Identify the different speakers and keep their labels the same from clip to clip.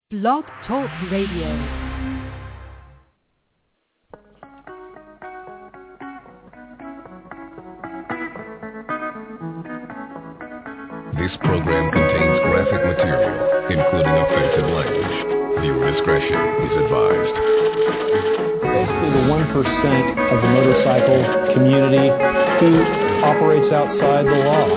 Speaker 1: Blog Talk Radio.
Speaker 2: This program contains graphic material, including offensive language. Viewer discretion is advised.
Speaker 3: Basically the 1% of the motorcycle community who operates outside the law.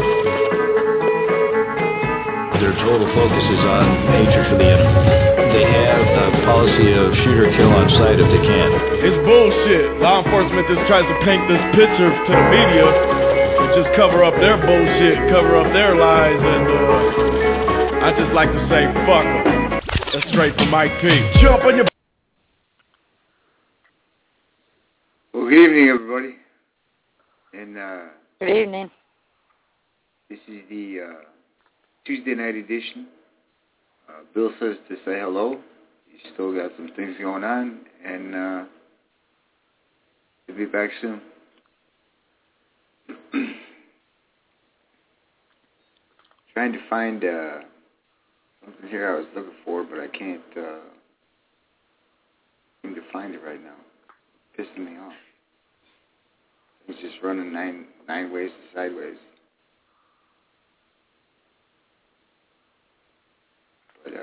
Speaker 4: Their total focus is on hatred for the enemy. They have a policy of shoot or kill on sight if they can.
Speaker 5: It's bullshit. Law enforcement just tries to paint this picture to the media and just cover up their bullshit, cover up their lies, and I just like to say, fuck them. That's straight from Mike P. Jump on your...
Speaker 6: Well, good evening, everybody. And,
Speaker 7: good evening.
Speaker 6: This is the Tuesday night edition. Bill says to say hello. He's still got some things going on, and he'll be back soon. Trying to find something here I was looking for, but I can't seem to find it right now. Pissing me off. It's just running nine ways to sideways. But,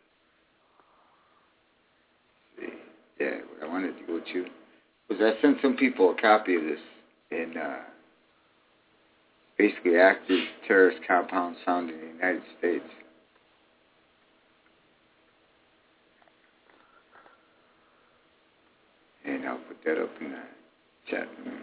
Speaker 6: see. Yeah, what I wanted to go to was I sent some people a copy of this, and basically active terrorist compounds found in the United States. And I'll put that up in the chat room.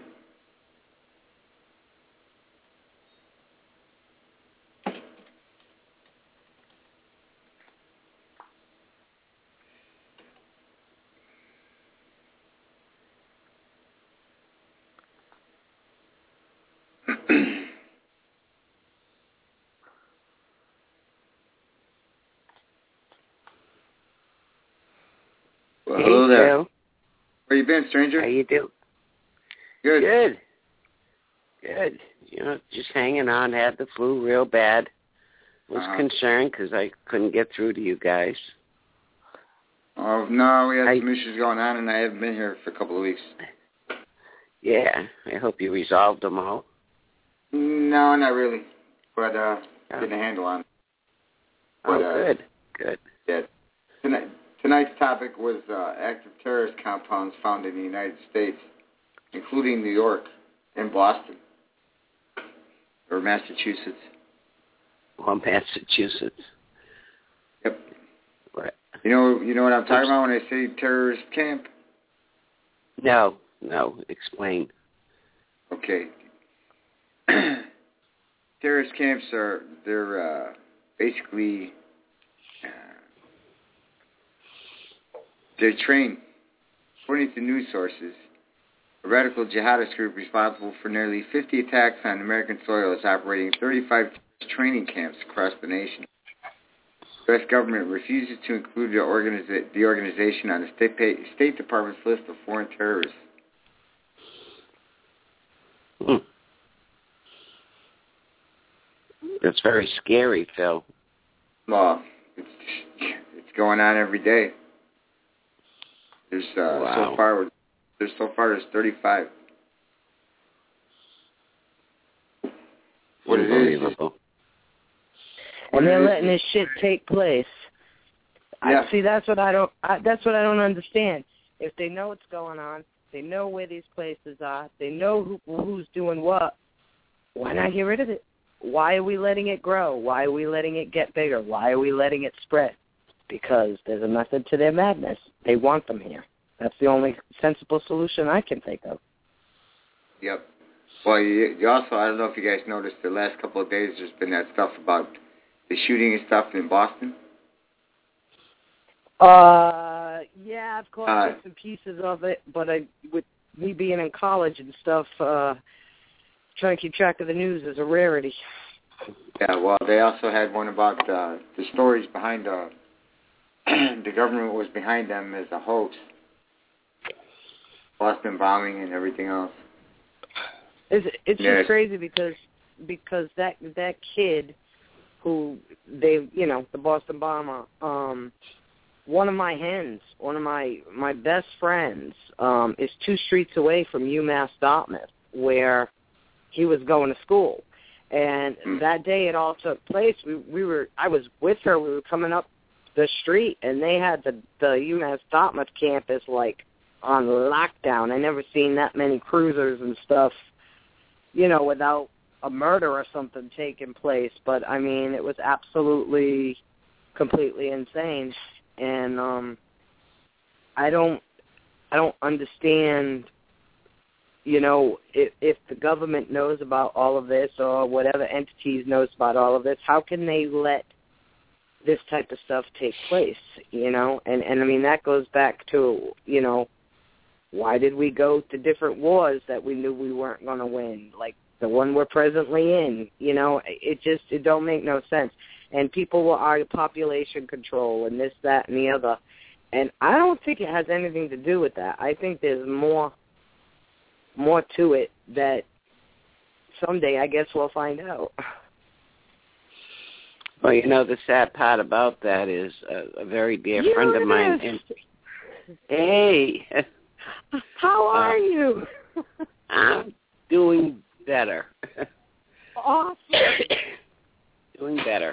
Speaker 6: Well, hello there.
Speaker 7: Joe.
Speaker 6: Where you been, stranger?
Speaker 7: How you do?
Speaker 6: Good.
Speaker 7: Good. You know, just hanging on. Had the flu real bad. Was concerned because I couldn't get through to you guys.
Speaker 6: Oh, no, we had some issues going on, and I haven't been here for a couple of weeks.
Speaker 7: Yeah, I hope you resolved them all.
Speaker 6: No, not really. But getting a handle on it. But,
Speaker 7: good.
Speaker 6: Yeah. Tonight's topic was active terrorist compounds found in the United States, including New York and Boston, or Massachusetts.
Speaker 7: Well, Massachusetts.
Speaker 6: Yep.
Speaker 7: Right.
Speaker 6: You know what I'm talking about when I say terrorist camp?
Speaker 7: No. Explain.
Speaker 6: Okay. Terrorist camps they're basically they're trained. According to news sources, a radical jihadist group responsible for nearly 50 attacks on American soil is operating 35 training camps across the nation. The U.S. government refuses to include the organization on the State Department's list of foreign terrorists.
Speaker 5: That's very scary, Phil.
Speaker 6: Well, it's going on every day. There's so far there's 35. What it is.
Speaker 8: And they're letting this shit take place.
Speaker 6: Yeah.
Speaker 8: See, that's what I don't understand. If they know what's going on, they know where these places are, they know who's doing what, why not get rid of it? Why are we letting it grow? Why are we letting it get bigger? Why are we letting it spread? Because there's a method to their madness. They want them here. That's the only sensible solution I can think of.
Speaker 6: Yep. Well, you also, I don't know if you guys noticed, the last couple of days there's been that stuff about the shooting and stuff in Boston.
Speaker 8: Yeah, I've caught bits and pieces of it, but with me being in college and stuff, trying to keep track of the news is a rarity.
Speaker 6: Yeah, well, they also had one about the stories behind the government was behind them as a hoax. Boston bombing and everything else.
Speaker 8: It's just crazy because that kid who the Boston bomber, one of my hens, one of my best friends, is 2 streets away from UMass Dartmouth, where he was going to school. And that day it all took place. I was with her. We were coming up the street, and they had the UMass Dartmouth campus like on lockdown. I never seen that many cruisers and stuff, without a murder or something taking place. But I mean, it was absolutely, completely insane. And I don't understand. If the government knows about all of this or whatever entities knows about all of this, how can they let this type of stuff take place, And I mean, that goes back to, why did we go to different wars that we knew we weren't going to win, like the one we're presently in? It don't make no sense. And people will argue population control and this, that, and the other. And I don't think it has anything to do with that. I think there's more to it that someday I guess we'll find out.
Speaker 7: Well, the sad part about that is a very dear friend of mine. Hey.
Speaker 8: How are you?
Speaker 7: I'm doing better.
Speaker 8: Awesome.
Speaker 7: Doing better.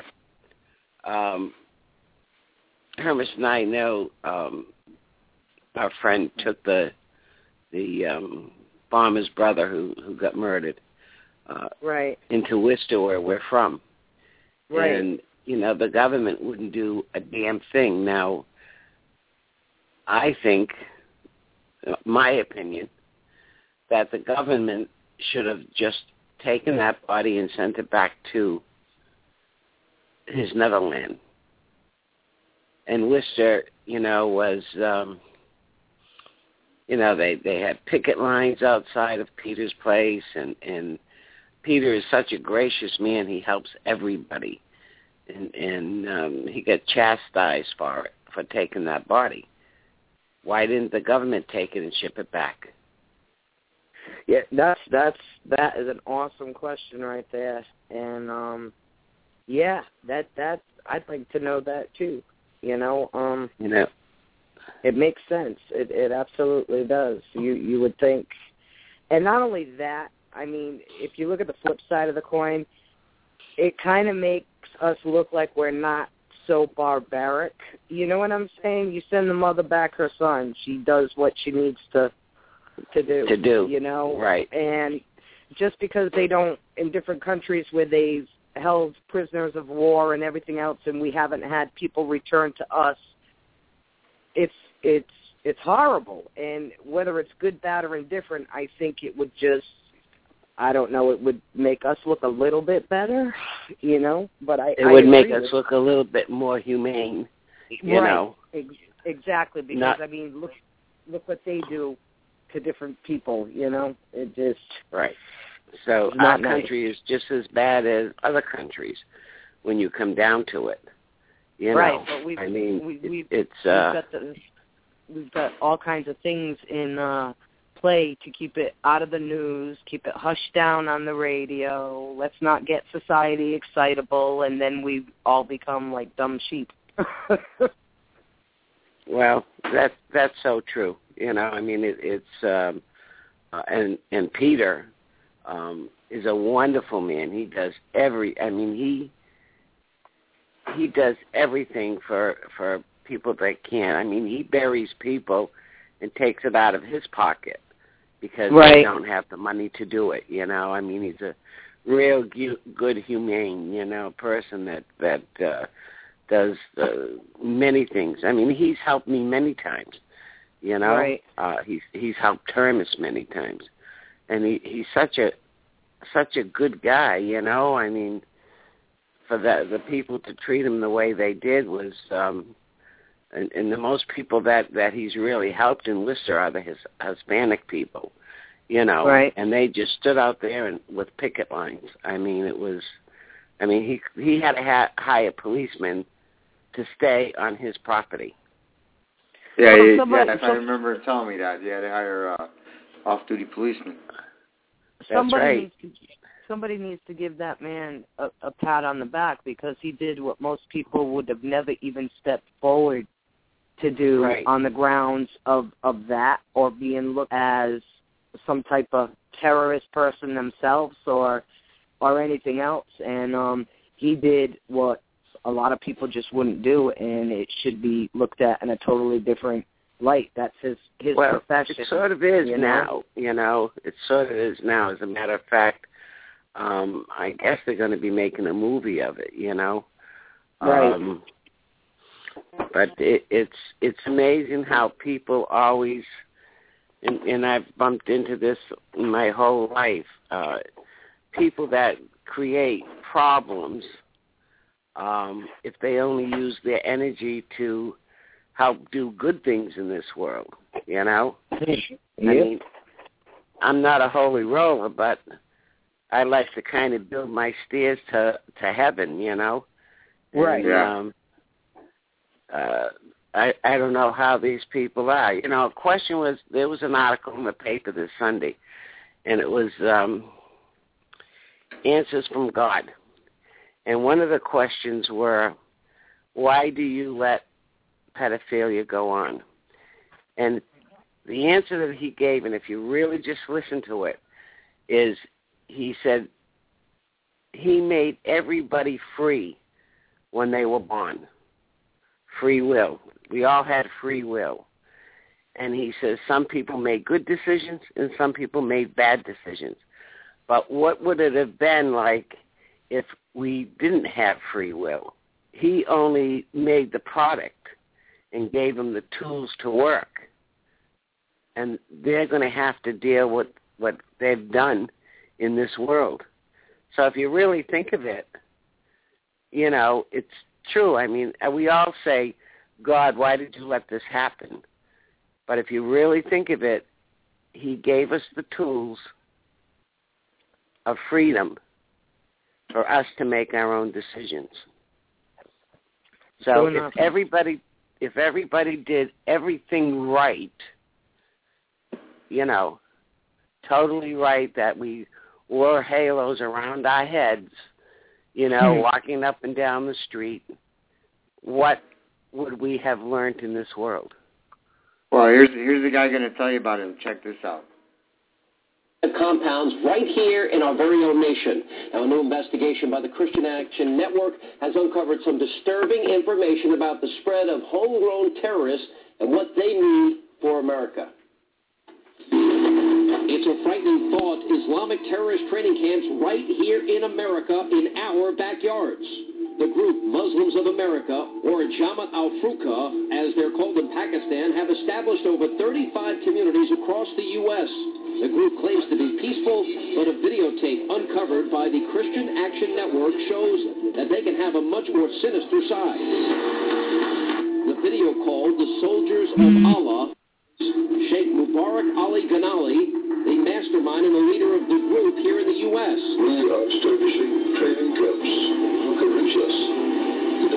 Speaker 7: Hermes and I know our friend took the bomber's brother who got murdered
Speaker 8: right
Speaker 7: into Worcester, where we're from.
Speaker 8: Right.
Speaker 7: And, the government wouldn't do a damn thing. Now, I think, my opinion, that the government should have just taken that body and sent it back to his Netherland. And Worcester, was, they had picket lines outside of Peter's place, and Peter is such a gracious man. He helps everybody. And he got chastised for taking that body. Why didn't the government take it and ship it back?
Speaker 8: Yeah, that is an awesome question right there. And that I'd like to know that too. It makes sense. It absolutely does. You would think. And not only that, I mean, if you look at the flip side of the coin, it kind of makes us look like we're not so barbaric. You know what I'm saying? You send the mother back her son. She does what she needs to do. Right. And just because they don't, in different countries where they've held prisoners of war and everything else, and we haven't had people return to us, it's horrible. And whether it's good, bad, or indifferent, I think it would just, I don't know, it would make us look a little bit better, But it
Speaker 7: would make us look a little bit more humane, you know.
Speaker 8: Exactly, because I mean, look what they do to different people, It just
Speaker 7: right. So our country is just as bad as other countries when you come down to it.
Speaker 8: Right, but we've got all kinds of things in play to keep it out of the news, keep it hushed down on the radio. Let's not get society excitable, and then we all become like dumb sheep.
Speaker 7: Well, that's so true. I mean, it's and Peter is a wonderful man. He does he does everything for people that can't. I mean, he buries people and takes it out of his pocket because they don't have the money to do it. I mean, he's a real good, humane, person that does many things. I mean, he's helped me many times.
Speaker 8: Right.
Speaker 7: He's helped Hermes many times, and he's such a good guy. I mean, for the people to treat him the way they did was, and the most people that he's really helped in Worcester are the Hispanic people,
Speaker 8: Right.
Speaker 7: And they just stood out there and with picket lines. I mean, he had to hire policemen to stay on his property.
Speaker 6: Yeah, I remember him telling me that. Yeah, they hire off-duty policemen.
Speaker 8: Somebody needs to give that man a pat on the back because he did what most people would have never even stepped forward to do on the grounds of that, or being looked as some type of terrorist person themselves or anything else. And he did what a lot of people just wouldn't do, and it should be looked at in a totally different light. That's his profession.
Speaker 7: It sort of is now, It sort of is now. As a matter of fact, I guess they're going to be making a movie of it,
Speaker 8: Right.
Speaker 7: But it's amazing how people always, and I've bumped into this my whole life, people that create problems, if they only use their energy to help do good things in this world,
Speaker 8: Yep.
Speaker 7: I mean, I'm not a holy roller, but I like to kind of build my stairs to heaven,
Speaker 8: Right.
Speaker 7: And, I don't know how these people are. A question was, there was an article in the paper this Sunday, and it was answers from God. And one of the questions were, why do you let pedophilia go on? And the answer that he gave, and if you really just listen to it, is he said he made everybody free when they were born. Free will. We all had free will. And he says some people made good decisions and some people made bad decisions. But what would it have been like if we didn't have free will? He only made the product and gave them the tools to work. And they're going to have to deal with what they've done in this world. So if you really think of it, it's true. I mean, we all say, God, why did you let this happen? But if you really think of it, he gave us the tools of freedom for us to make our own decisions. So if everybody did everything right, totally right, that we wore halos around our heads, walking up and down the street, what would we have learned in this world?
Speaker 6: Well, here's the guy going to tell you about it. Check this out.
Speaker 9: Compounds right here in our very own nation. Now, a new investigation by the Christian Action Network has uncovered some disturbing information about the spread of homegrown terrorists and what they mean for America. It's a frightening thought. Islamic terrorist training camps right here in America in our backyards. The group Muslims of America, or Jamaat al-Fuqaha, as they're called in Pakistan, have established over 35 communities across the U.S. The group claims to be peaceful, but a videotape uncovered by the Christian Action Network shows that they can have a much more sinister side. The video called The Soldiers of Allah, Sheikh Mubarak Ali Ghanali, the mastermind and the leader of the group here in the U.S.
Speaker 10: We are establishing training camps. You can reach us, at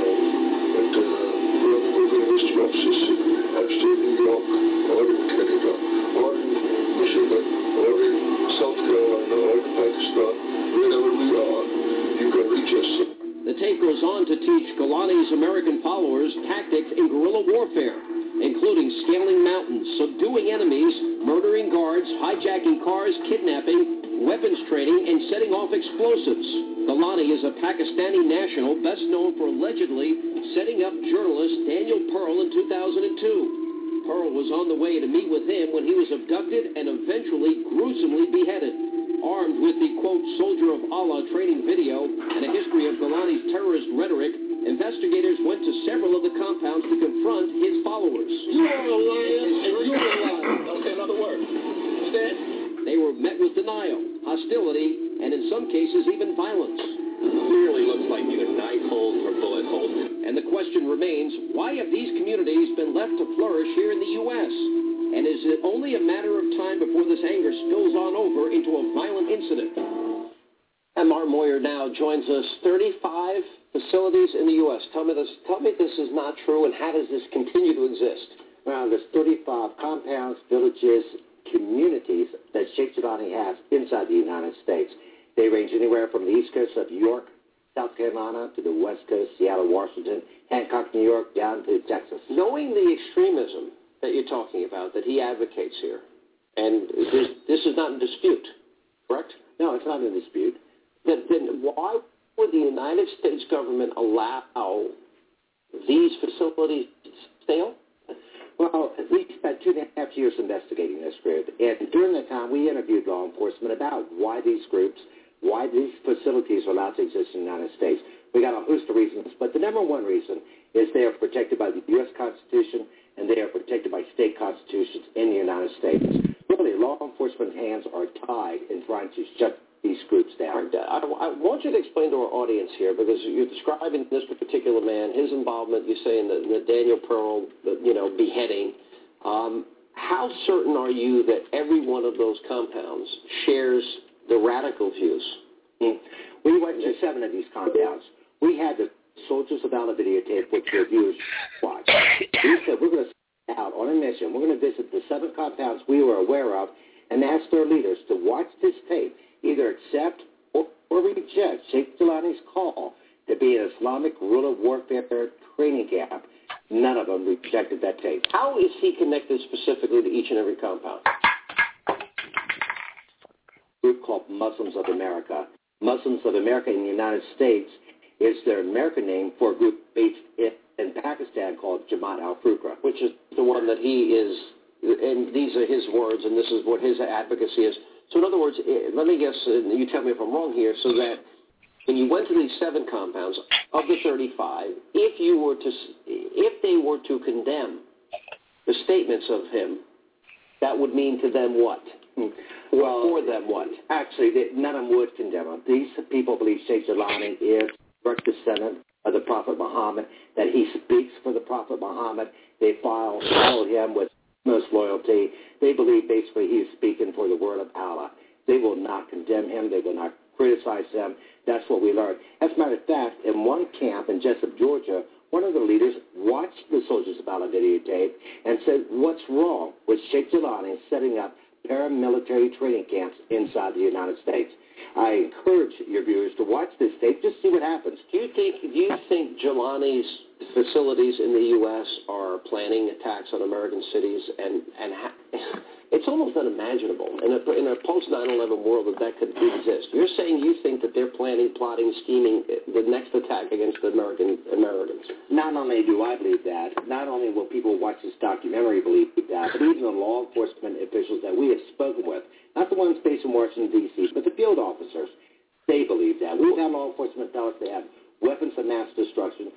Speaker 10: wherever the Western offices, upstate New York, or in Canada, or in Michigan, or in South Carolina, or in Pakistan, wherever we are, you can reach us.
Speaker 9: The tape goes on to teach Ghalani's American followers tactics in guerrilla warfare, including scaling mountains, subduing enemies, murdering guards, hijacking cars, kidnapping, weapons training, and setting off explosives. Ghalani is a Pakistani national best known for allegedly setting up journalist Daniel Pearl in 2002. Pearl was on the way to meet with him when he was abducted and eventually gruesomely beheaded. Armed with the, quote, Soldier of Allah training video and a history of Ghalani's terrorist rhetoric, investigators went to several of the compounds to confront his followers.
Speaker 10: You are a liar, and you're a liar. Don't say another word. Understand?
Speaker 9: They were met with denial, hostility, and in some cases even violence.
Speaker 10: Clearly looks like either knife holes or bullet holes.
Speaker 9: And the question remains, why have these communities been left to flourish here in the U.S.? And is it only a matter of time before this anger spills on over into a violent incident? And Martin Moyer now joins us. 35 facilities in the U.S. Tell me this is not true, and how does this continue to exist?
Speaker 11: Well, there's 35 compounds, villages, communities that Sheikh Jilani has inside the United States. They range anywhere from the east coast of New York South Carolina to the West Coast, Seattle, Washington, Hancock, New York, down to Texas.
Speaker 9: Knowing the extremism that you're talking about, that he advocates here, and this is not in dispute, correct?
Speaker 11: No, it's not in dispute.
Speaker 9: Then why would the United States government allow these facilities to fail?
Speaker 11: Well, we spent 2.5 years investigating this group, and during that time, we interviewed law enforcement about why these facilities are allowed to exist in the United States. We got a host of reasons, but the number one reason is they are protected by the U.S. Constitution, and they are protected by state constitutions in the United States. Really, law enforcement's hands are tied in trying to shut these groups down.
Speaker 9: I want you to explain to our audience here, because you're describing this particular man, his involvement, you say, in the Daniel Pearl, beheading. How certain are you that every one of those compounds shares the radical views?
Speaker 11: We went to 7 of these compounds. We had the Soldiers of Allah videotape, which your viewers watch. We said we're going to set out on a mission. We're going to visit the 7 compounds we were aware of and ask their leaders to watch this tape, either accept or reject Sheikh Jelani's call to be an Islamic guerrilla warfare training camp. None of them rejected that tape.
Speaker 9: How is he connected specifically to each and every compound?
Speaker 11: A group called Muslims of America. Muslims of America in the United States is their American name for a group based in Pakistan called Jamaat al-Fukra,
Speaker 9: which is the one that he is, and these are his words, and this is what his advocacy is. So in other words, let me guess, and you tell me if I'm wrong here, so that when you went to these 7 compounds of the 35, if they were to condemn the statements of him, that would mean to them what?
Speaker 11: Well,
Speaker 9: for them what?
Speaker 11: Actually, none of them would condemn him. These people believe Sheikh Jelani is direct descendant of the Prophet Muhammad, that he speaks for the Prophet Muhammad. They follow him with most loyalty. They believe basically he is speaking for the word of Allah. They will not condemn him. They will not criticize him. That's what we learned. As a matter of fact, in one camp in Jessup, Georgia, one of the leaders watched the Soldiers of Allah videotape and said, what's wrong with Sheikh Jelani setting up paramilitary training camps inside the United States? I encourage your viewers to watch this tape, just see what happens.
Speaker 9: Do you think Jelani's facilities in the U.S. are planning attacks on American cities? And it's almost unimaginable in a post-9/11 world that could exist. You're saying you think that they're planning, plotting, scheming the next attack against the Americans?
Speaker 11: Not only do I believe that, not only will people who watch this documentary believe that, but even the law enforcement officials that we have spoken with, not the ones based in Washington, D.C., but the field officers, they believe that. We've had law enforcement tell us they have weapons of mass destruction.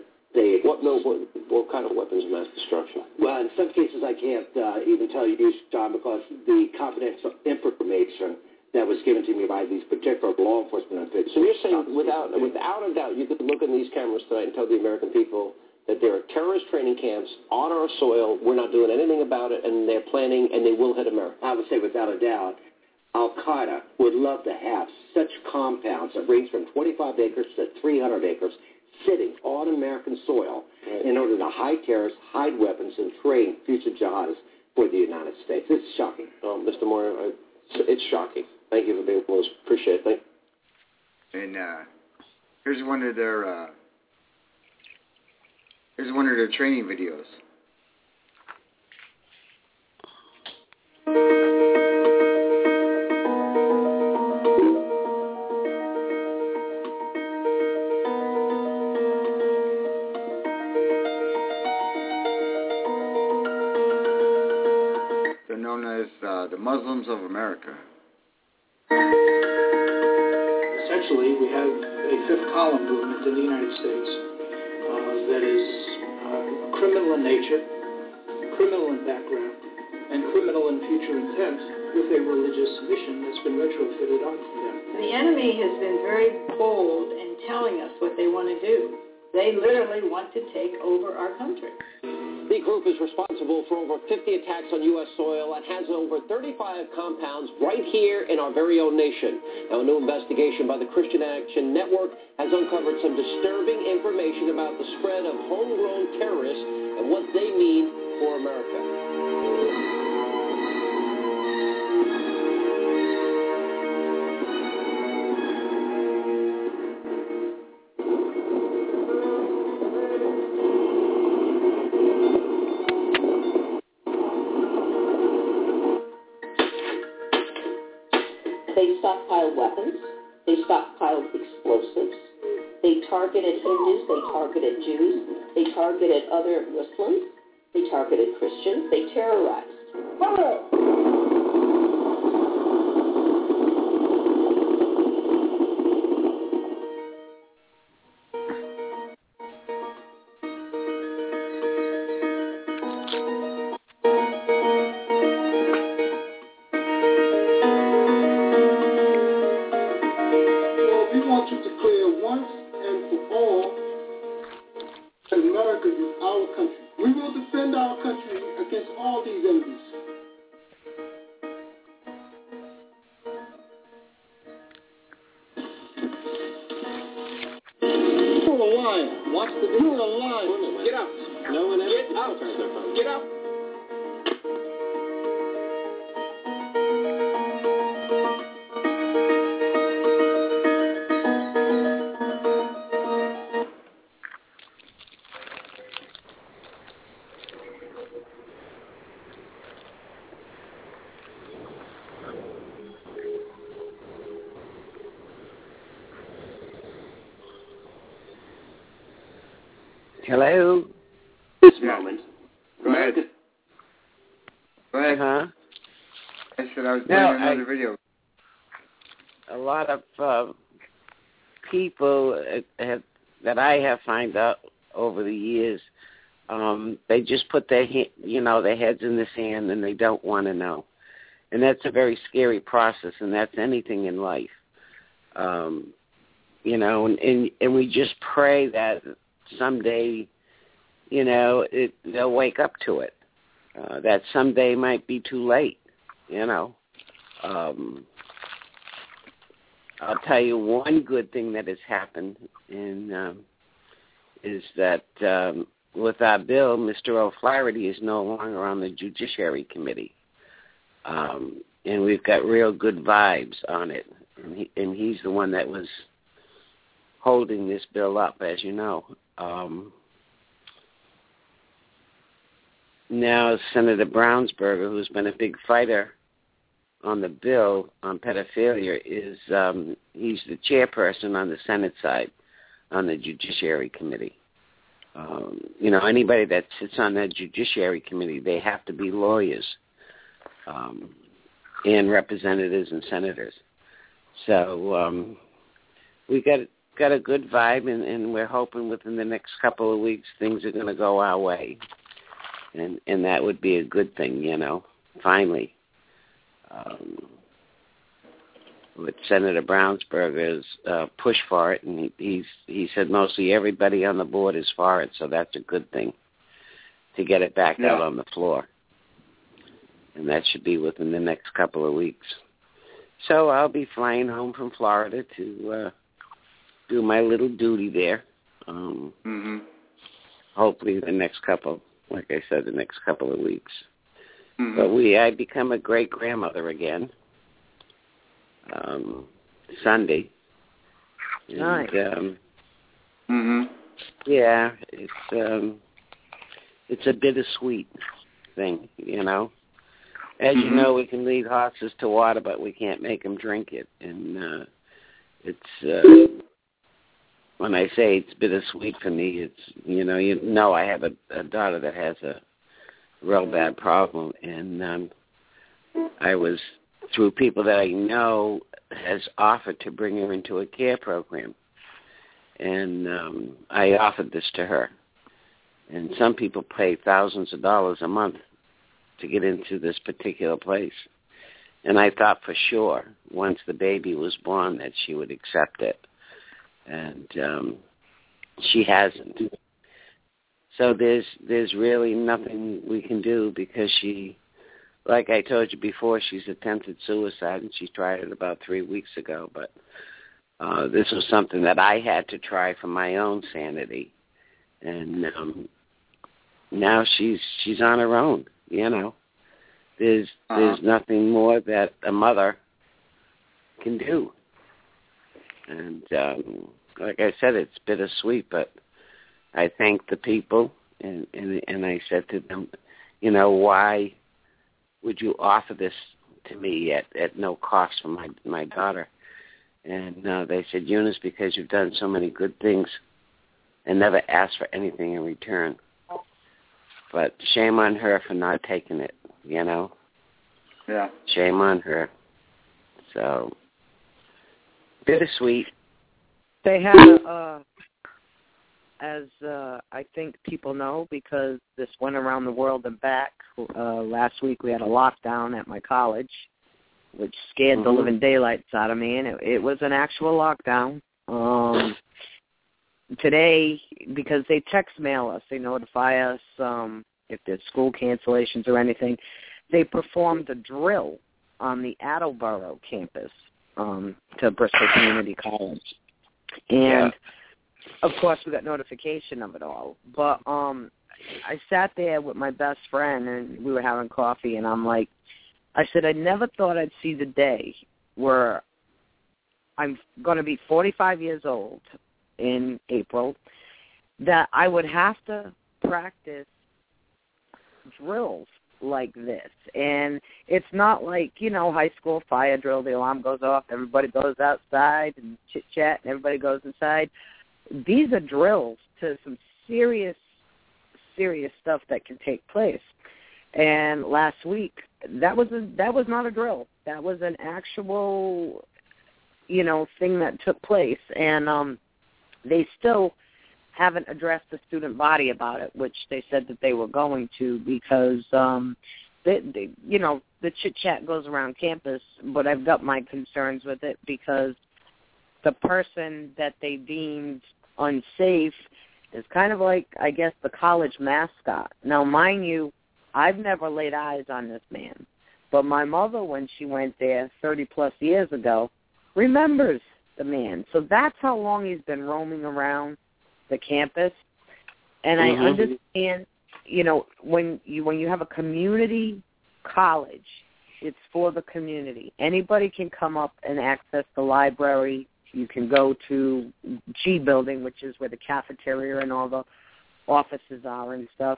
Speaker 9: What kind of weapons of mass destruction?
Speaker 11: Well, in some cases I can't even tell you, John, because the confidential information that was given to me by these particular law enforcement officials.
Speaker 9: So you're saying without a doubt you could look in these cameras tonight and tell the American people that there are terrorist training camps on our soil, we're not doing anything about it, and they're planning and they will hit America.
Speaker 11: I would say without a doubt, Al-Qaeda would love to have such compounds that range from 25 acres to 300 acres sitting on American soil in order to hide terrorists, hide weapons, and train future jihadists for the United States. It's shocking.
Speaker 9: Mr. Moyer, it's shocking. Thank you for being with us. Appreciate it.
Speaker 6: And here's one of their training videos. They're known as the Muslims of America.
Speaker 12: Essentially, we have a fifth column movement in the United States that is criminal in nature, criminal in background, and criminal in future intent with a religious mission that's been retrofitted onto them.
Speaker 13: The enemy has been very bold in telling us what they want to do. They literally want to take over our country.
Speaker 9: The group is responsible for over 50 attacks on U.S. soil and has over 35 compounds right here in our very own nation. Now, a new investigation by the Christian Action Network has uncovered some disturbing information about the spread of homegrown terrorists and what they mean for America.
Speaker 14: They stockpiled weapons. They stockpiled explosives. They targeted Hindus. They targeted Jews. They targeted other Muslims. They targeted Christians. They terrorized.
Speaker 7: Hello?
Speaker 6: This moment. Go ahead. Go ahead.
Speaker 7: Huh?
Speaker 6: I said I was playing another video.
Speaker 7: A lot of people that I have found out over the years, they just put their heads in the sand and they don't want to know. And that's a very scary process, and that's anything in life. And we just pray that someday, they'll wake up to it. That someday might be too late, I'll tell you one good thing that has happened is that with our bill, Mr. O'Flaherty is no longer on the Judiciary Committee. And we've got real good vibes on it. And he's the one that was holding this bill up, as you know. Now Senator Brownsberger, who's been a big fighter on the bill on pedophilia, he's the chairperson on the Senate side on the Judiciary Committee. Anybody that sits on that Judiciary Committee, they have to be lawyers and representatives and senators. So we got a good vibe, and we're hoping within the next couple of weeks things are going to go our way. And that would be a good thing, finally. With Senator Brownsberger's push for it, and he said mostly everybody on the board is for it, so that's a good thing to get it back out on the floor. And that should be within the next couple of weeks. So I'll be flying home from Florida to do my little duty there. Hopefully the next couple of weeks. But I become a great-grandmother again Sunday.
Speaker 8: Nice.
Speaker 7: Yeah, it's a bittersweet thing, As you know, we can lead horses to water, but we can't make them drink it. And it's when I say it's bittersweet for me, it's I have a daughter that has a real bad problem, and I was through people that I know has offered to bring her into a care program, and I offered this to her. And some people pay thousands of dollars a month to get into this particular place. And I thought for sure, once the baby was born, that she would accept it. And she hasn't. So there's really nothing we can do because she, like I told you before, she's attempted suicide, and she tried it about 3 weeks ago. But this was something that I had to try for my own sanity. And now she's on her own. There's nothing more that a mother can do. And like I said, it's bittersweet, but I thanked the people, and I said to them, why would you offer this to me at no cost for my daughter. And they said, Eunice, because you've done so many good things and never asked for anything in return. But shame on her for not taking it, you know?
Speaker 6: Yeah.
Speaker 7: Shame on her. So, bittersweet.
Speaker 8: They had, as I think people know, because this went around the world and back, last week we had a lockdown at my college, which scared the living daylights out of me, and it was an actual lockdown. Today, because they text mail us, they notify us if there's school cancellations or anything, they performed a drill on the Attleboro campus to Bristol Community College. And, of course, we got notification of it all. But I sat there with my best friend, and we were having coffee, and I'm like, I said, I never thought I'd see the day where I'm going to be 45 years old in April, that I would have to practice drills like this. And it's not like, you know, high school fire drill, the alarm goes off, everybody goes outside and chit-chat, and everybody goes inside. These are drills to some serious stuff that can take place. And last week, that was not a drill. That was an actual, you know, thing that took place. And they still haven't addressed the student body about it, which they said that they were going to, because, they, you know, the chit-chat goes around campus, but I've got my concerns with it because the person that they deemed unsafe is kind of like, I guess, the college mascot. Now, mind you, I've never laid eyes on this man, but my mother, when she went there 30-plus years ago, remembers the man. So that's how long he's been roaming around the campus. And I understand, you know, when you have a community college, it's for the community. Anybody can come up and access the library. You can go to G Building, which is where the cafeteria and all the offices are and stuff.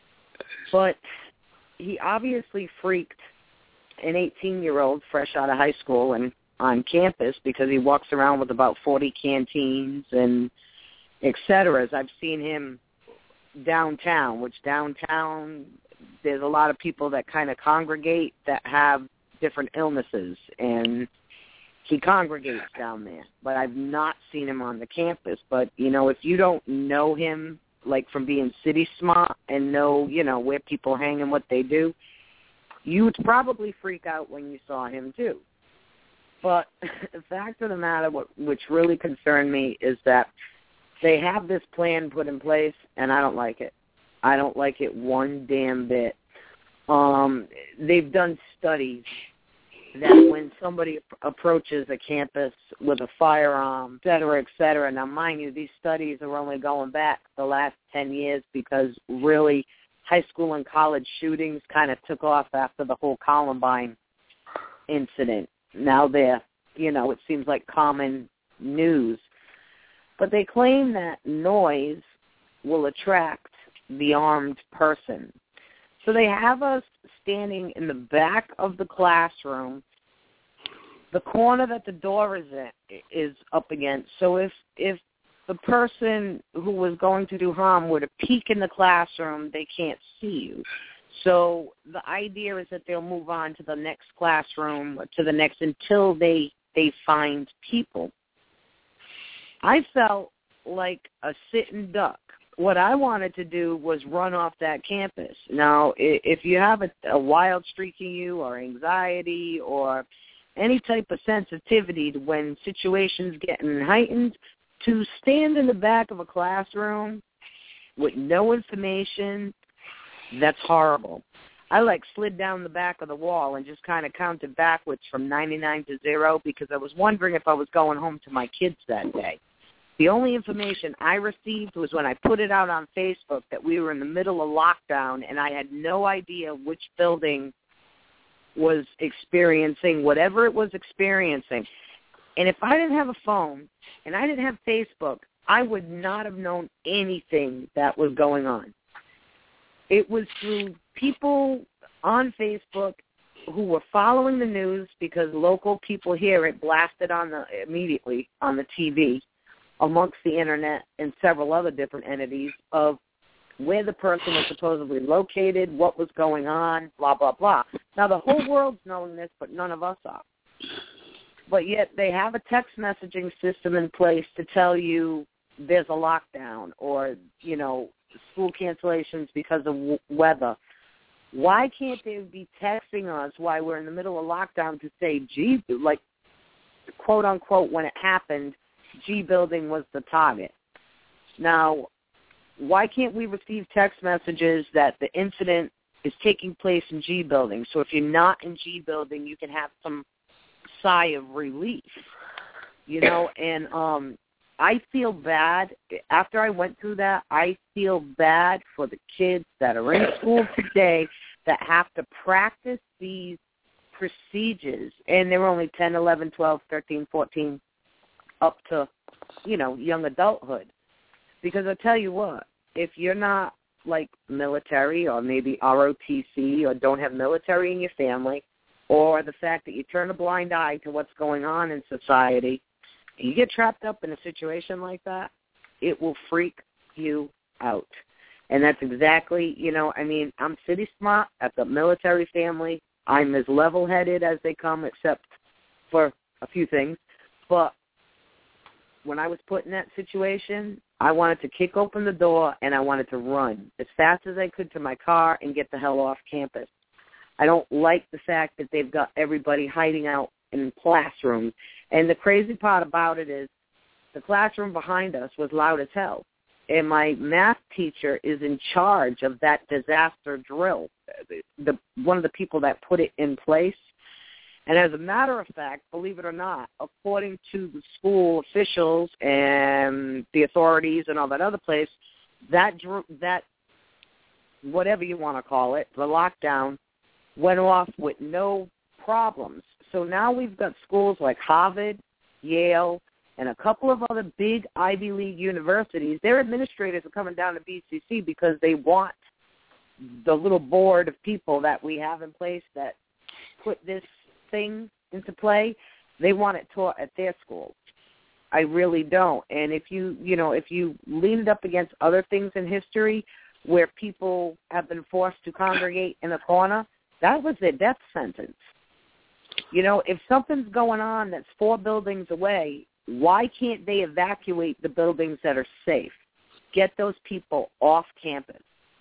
Speaker 8: But he obviously freaked an 18-year-old fresh out of high school and on campus because he walks around with about 40 canteens and et cetera. I've seen him downtown, which downtown there's a lot of people that kind of congregate that have different illnesses, and he congregates down there. But I've not seen him on the campus. But, you know, if you don't know him, like from being city smart and know, you know, where people hang and what they do, you would probably freak out when you saw him too. But the fact of the matter, which really concerned me, is that they have this plan put in place, and I don't like it. I don't like it one damn bit. They've done studies that when somebody approaches a campus with a firearm, et cetera. Now, mind you, these studies are only going back the last 10 years because really high school and college shootings kind of took off after the whole Columbine incident. Now they're, you know, it seems like common news. But they claim that noise will attract the armed person. So they have us standing in the back of the classroom. The corner that the door is up against. So if the person who was going to do harm were to peek in the classroom, they can't see you. So the idea is that they'll move on to the next classroom, to the next, until they find people. I felt like a sitting duck. What I wanted to do was run off that campus. Now, if you have a wild streak in you or anxiety or any type of sensitivity to when situations getting heightened, to stand in the back of a classroom with no information, that's horrible. I slid down the back of the wall and just kind of counted backwards from 99 to 0 because I was wondering if I was going home to my kids that day. The only information I received was when I put it out on Facebook that we were in the middle of lockdown and I had no idea which building was experiencing whatever it was experiencing. And if I didn't have a phone and I didn't have Facebook, I would not have known anything that was going on. It was through people on Facebook who were following the news because local people hear it blasted immediately on the TV, amongst the internet and several other different entities of where the person was supposedly located, what was going on, blah, blah, blah. Now, the whole world's knowing this, but none of us are. But yet they have a text messaging system in place to tell you there's a lockdown or, school cancellations because of weather. Why can't they be texting us while we're in the middle of lockdown to say, gee, like, quote, unquote, when it happened, G building was the target? Now, why can't we receive text messages that the incident is taking place in G building? So if you're not in G building, you can have some sigh of relief, and I feel bad. After I went through that, I feel bad for the kids that are in school today that have to practice these procedures, and they're only 10, 11, 12, 13, 14, up to, young adulthood. Because I'll tell you what, if you're not like military or maybe ROTC or don't have military in your family, or the fact that you turn a blind eye to what's going on in society, you get trapped up in a situation like that, it will freak you out. And that's exactly, I'm city smart. I've got military family. I'm as level-headed as they come, except for a few things. But when I was put in that situation, I wanted to kick open the door and I wanted to run as fast as I could to my car and get the hell off campus. I don't like the fact that they've got everybody hiding out in classrooms. And the crazy part about it is the classroom behind us was loud as hell. And my math teacher is in charge of that disaster drill, one of the people that put it in place. And as a matter of fact, believe it or not, according to the school officials and the authorities and all that other place, that whatever you want to call it, the lockdown, went off with no problems. So now we've got schools like Harvard, Yale, and a couple of other big Ivy League universities. Their administrators are coming down to BCC because they want the little board of people that we have in place that put this thing into play. They want it taught at their schools. I really don't. And if you lean it up against other things in history where people have been forced to congregate in a corner, that was their death sentence. If something's going on that's 4 buildings away, why can't they evacuate the buildings that are safe? Get those people off campus.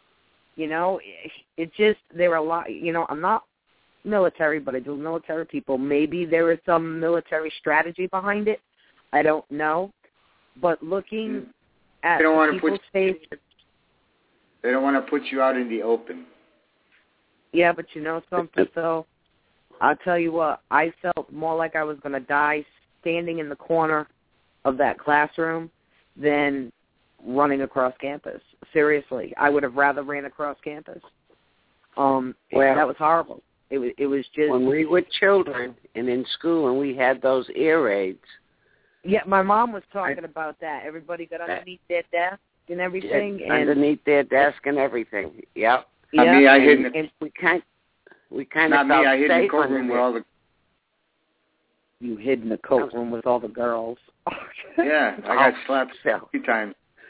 Speaker 8: There are a lot, I'm not military, but I do military people. Maybe there is some military strategy behind it. I don't know. But looking at people's faces.
Speaker 6: They don't want to put you out in the open.
Speaker 8: Yeah, but you know something, though? I'll tell you what, I felt more like I was going to die standing in the corner of that classroom than running across campus. Seriously, I would have rather ran across campus. That was horrible. It was just...
Speaker 7: When we were children and in school and we had those ear raids.
Speaker 8: Yeah, my mom was talking about that. Everybody got underneath their desk and everything.
Speaker 7: Yeah, underneath their desk and everything. Yep.
Speaker 6: I hid in the...
Speaker 7: We kind of felt
Speaker 6: I hid in the
Speaker 7: safe
Speaker 6: coat room with all the...
Speaker 8: You hid in the coat room with all the girls.
Speaker 6: Yeah, I got slapped a few times.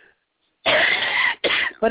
Speaker 8: But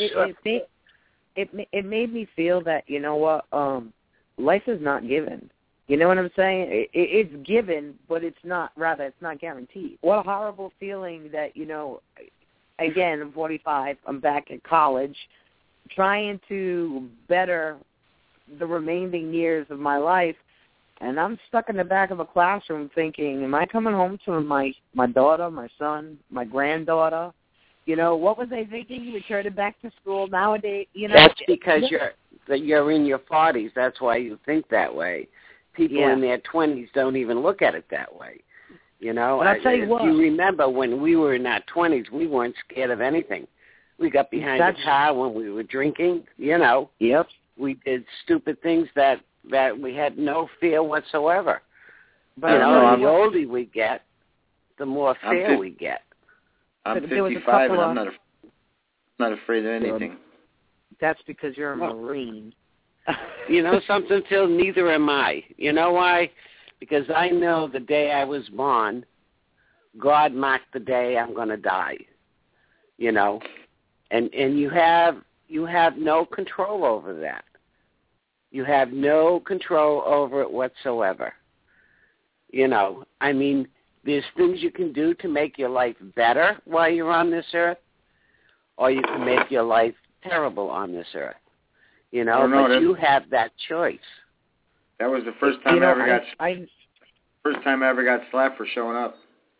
Speaker 8: it made me feel that, you know what, life is not given. You know what I'm saying? It's given, but it's not guaranteed. What a horrible feeling that, again, I'm 45, I'm back at college, trying to better the remaining years of my life, and I'm stuck in the back of a classroom thinking, am I coming home to my daughter, my son, my granddaughter? What was I thinking? Returning back to school nowadays?
Speaker 7: That's because you're in your 40s. That's why you think that way. People in their 20s don't even look at it that way.
Speaker 8: But I'll tell you what.
Speaker 7: You remember when we were in our 20s, we weren't scared of anything. We got behind the car when we were drinking,
Speaker 8: Yep.
Speaker 7: We did stupid things that we had no fear whatsoever.
Speaker 8: But
Speaker 7: the older we get, the more fear we get.
Speaker 6: I'm 55 and I'm not afraid of anything.
Speaker 8: That's because you're a Marine.
Speaker 7: You know something, Phil? Neither am I. You know why? Because I know the day I was born, God marked the day I'm going to die. You know, and you have no control over that. You have no control over it whatsoever. You know, I mean, there's things you can do to make your life better while you're on this earth, or you can make your life terrible on this earth. You know, but you have that choice.
Speaker 6: That was the first time I ever got slapped for showing up.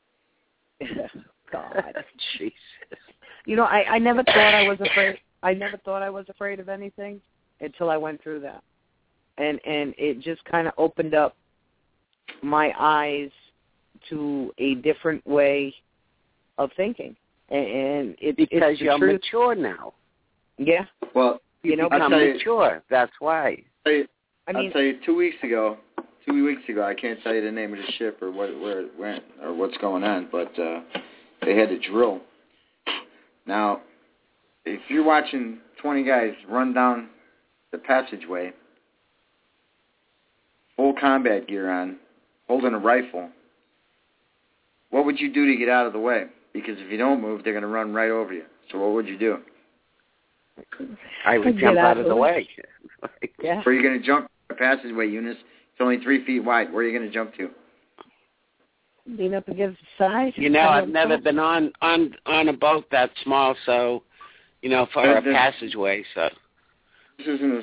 Speaker 8: God,
Speaker 7: Jesus.
Speaker 8: You know, I never thought I was afraid. I never thought I was afraid of anything until I went through that, and it just kind of opened up my eyes to a different way of thinking, and
Speaker 7: because you're mature now.
Speaker 8: Yeah.
Speaker 6: Well,
Speaker 7: you know, become mature. That's why.
Speaker 6: I'll tell you, 2 weeks ago, I can't tell you the name of the ship or where it went or what's going on, but they had to drill. Now, if you're watching 20 guys run down the passageway, full combat gear on, holding a rifle, what would you do to get out of the way? Because if you don't move, they're going to run right over you. So what would you do?
Speaker 7: I would jump out of the way.
Speaker 8: Yeah.
Speaker 6: Where are you going to jump? The passageway, Eunice. It's only 3 feet wide. Where are you going to jump to?
Speaker 8: Lean up against the side.
Speaker 7: You know, I've never been on a boat that small, so, you know, for a passageway, so.
Speaker 6: This isn't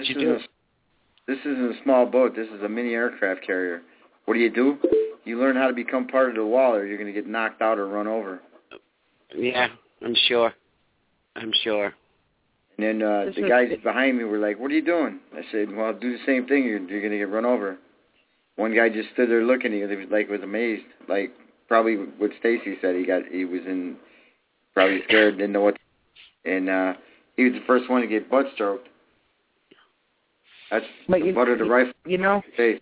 Speaker 6: a small boat. This is a mini aircraft carrier. What do? You learn how to become part of the wall, or you're going to get knocked out or run over.
Speaker 7: Yeah, I'm sure.
Speaker 6: And then the guys behind me were like, "What are you doing?" I said, "Well, do the same thing. You're going to get run over." One guy just stood there looking at me, was amazed. Like, probably what Stacy said. He was probably scared, didn't know what. And he was the first one to get butt stroked. That's the butt of the rifle.
Speaker 8: You know.
Speaker 6: Face.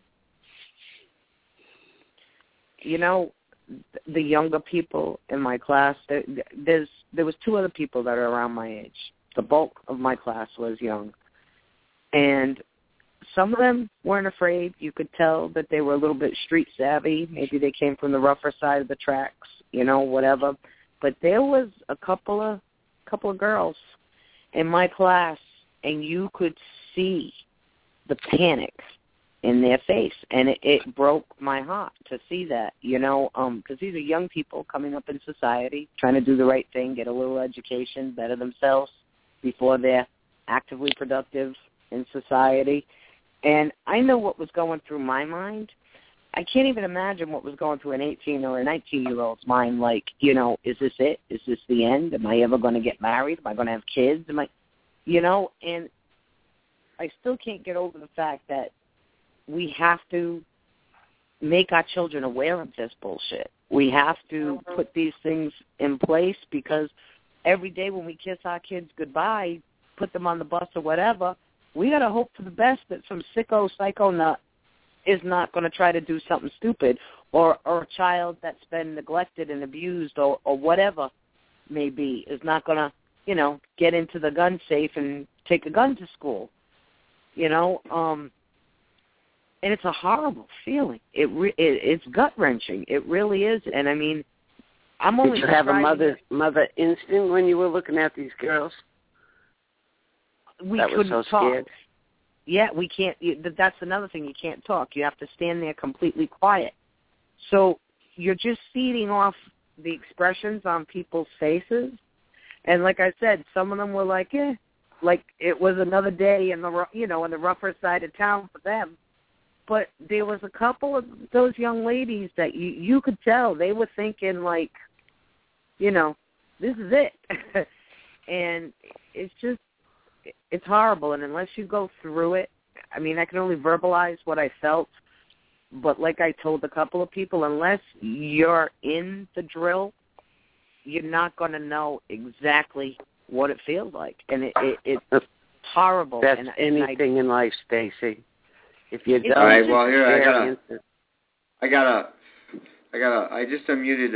Speaker 8: You know, the younger people in my class. There was 2 other people that are around my age. The bulk of my class was young, and some of them weren't afraid. You could tell that they were a little bit street savvy. Maybe they came from the rougher side of the tracks, you know, whatever. But there was a couple of girls in my class, and you could see the panic in their face, and it broke my heart to see that, you know, because these are young people coming up in society, trying to do the right thing, get a little education, better themselves before they're actively productive in society. And I know what was going through my mind. I can't even imagine what was going through an 18 or a 19-year-old's mind, like, you know, is this it? Is this the end? Am I ever going to get married? Am I going to have kids? You know, and I still can't get over the fact that we have to make our children aware of this bullshit. We have to put these things in place, because every day when we kiss our kids goodbye, put them on the bus or whatever, we got to hope for the best that some psycho nut is not going to try to do something stupid, or a child that's been neglected and abused or whatever may be is not going to, you know, get into the gun safe and take a gun to school, you know. And it's a horrible feeling. It's gut-wrenching. It really is. And, I mean, I'm only...
Speaker 7: Did you have a mother instinct when you were looking at these girls?
Speaker 8: We
Speaker 7: that
Speaker 8: couldn't
Speaker 7: was so
Speaker 8: talk.
Speaker 7: Scared?
Speaker 8: Yeah, we can't. That's another thing. You can't talk. You have to stand there completely quiet. So you're just feeding off the expressions on people's faces. And like I said, some of them were like, like it was another day in the, you know, in the rougher side of town for them. But there was a couple of those young ladies that you could tell they were thinking like, you know, this is it. And it's just, it's horrible. And unless you go through it, I mean, I can only verbalize what I felt. But like I told a couple of people, unless you're in the drill, you're not going to know exactly what it feels like. And it's horrible.
Speaker 7: That's
Speaker 8: and
Speaker 7: anything in life, Stacy. If you don't,
Speaker 6: all right, well, here I just unmuted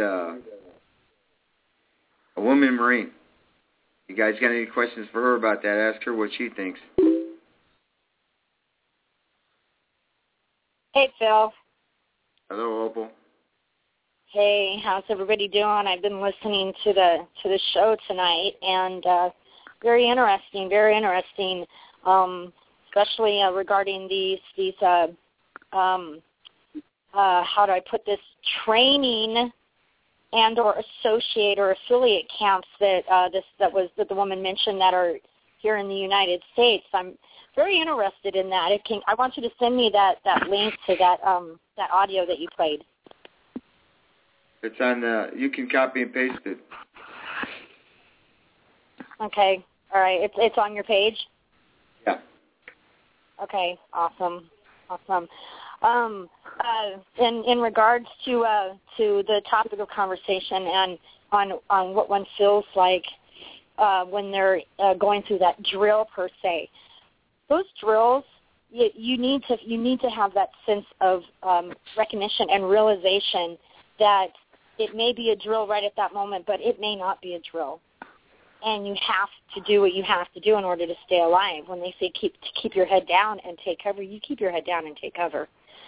Speaker 6: a woman Marine. You guys got any questions for her about that? Ask her what she thinks.
Speaker 15: Hey, Phil.
Speaker 6: Hello, Opal.
Speaker 15: Hey, how's everybody doing? I've been listening to the show tonight, and very interesting, especially regarding these how do I put this, training and or associate or affiliate camps that that the woman mentioned that are here in the United States. I'm very interested in that. I want you to send me that link to that audio that you played.
Speaker 6: It's on. You can copy and paste it.
Speaker 15: Okay. All right. It's on your page.
Speaker 6: Yeah.
Speaker 15: Okay. Awesome. In regards to the topic of conversation and on what one feels like when they're going through that drill per se, those drills, you need to have that sense of recognition and realization that it may be a drill right at that moment, but it may not be a drill. And you have to do what you have to do in order to stay alive. When they say keep your head down and take cover, you keep your head down and take cover.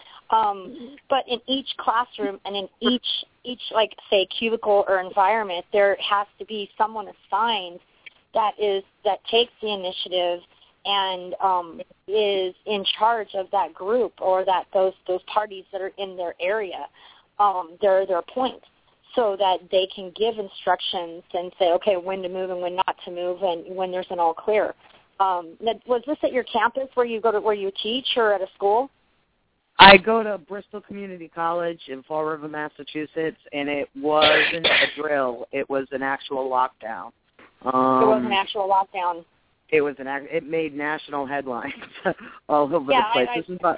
Speaker 15: But in each classroom and in each like say cubicle or environment, there has to be someone assigned that takes the initiative and is in charge of that group or that those parties that are in their area, their points, so that they can give instructions and say, okay, when to move and when not to move, and when there's an all clear. Was this at your campus where you teach, or at a school?
Speaker 8: I go to Bristol Community College in Fall River, Massachusetts, and it wasn't a drill. It was an actual lockdown.
Speaker 15: It was an actual lockdown.
Speaker 8: It was it made national headlines all over the place.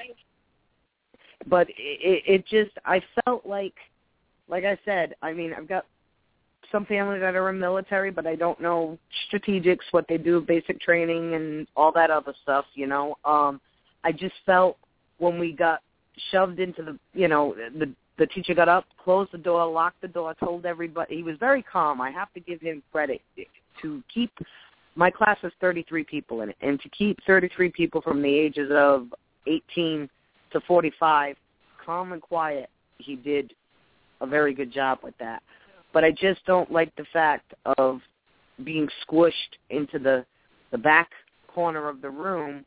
Speaker 8: But it just, I felt like I said, I mean, I've got some family that are in military, but I don't know strategics, what they do, basic training and all that other stuff, you know. I just felt when we got shoved into the teacher got up, closed the door, locked the door, told everybody. He was very calm. I have to give him credit. To keep, my class was 33 people in it, and to keep 33 people from the ages of 18 to 45 calm and quiet, he did a very good job with that. But I just don't like the fact of being squished into the back corner of the room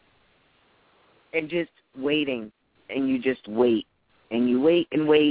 Speaker 8: and just waiting, and you just wait, and you wait,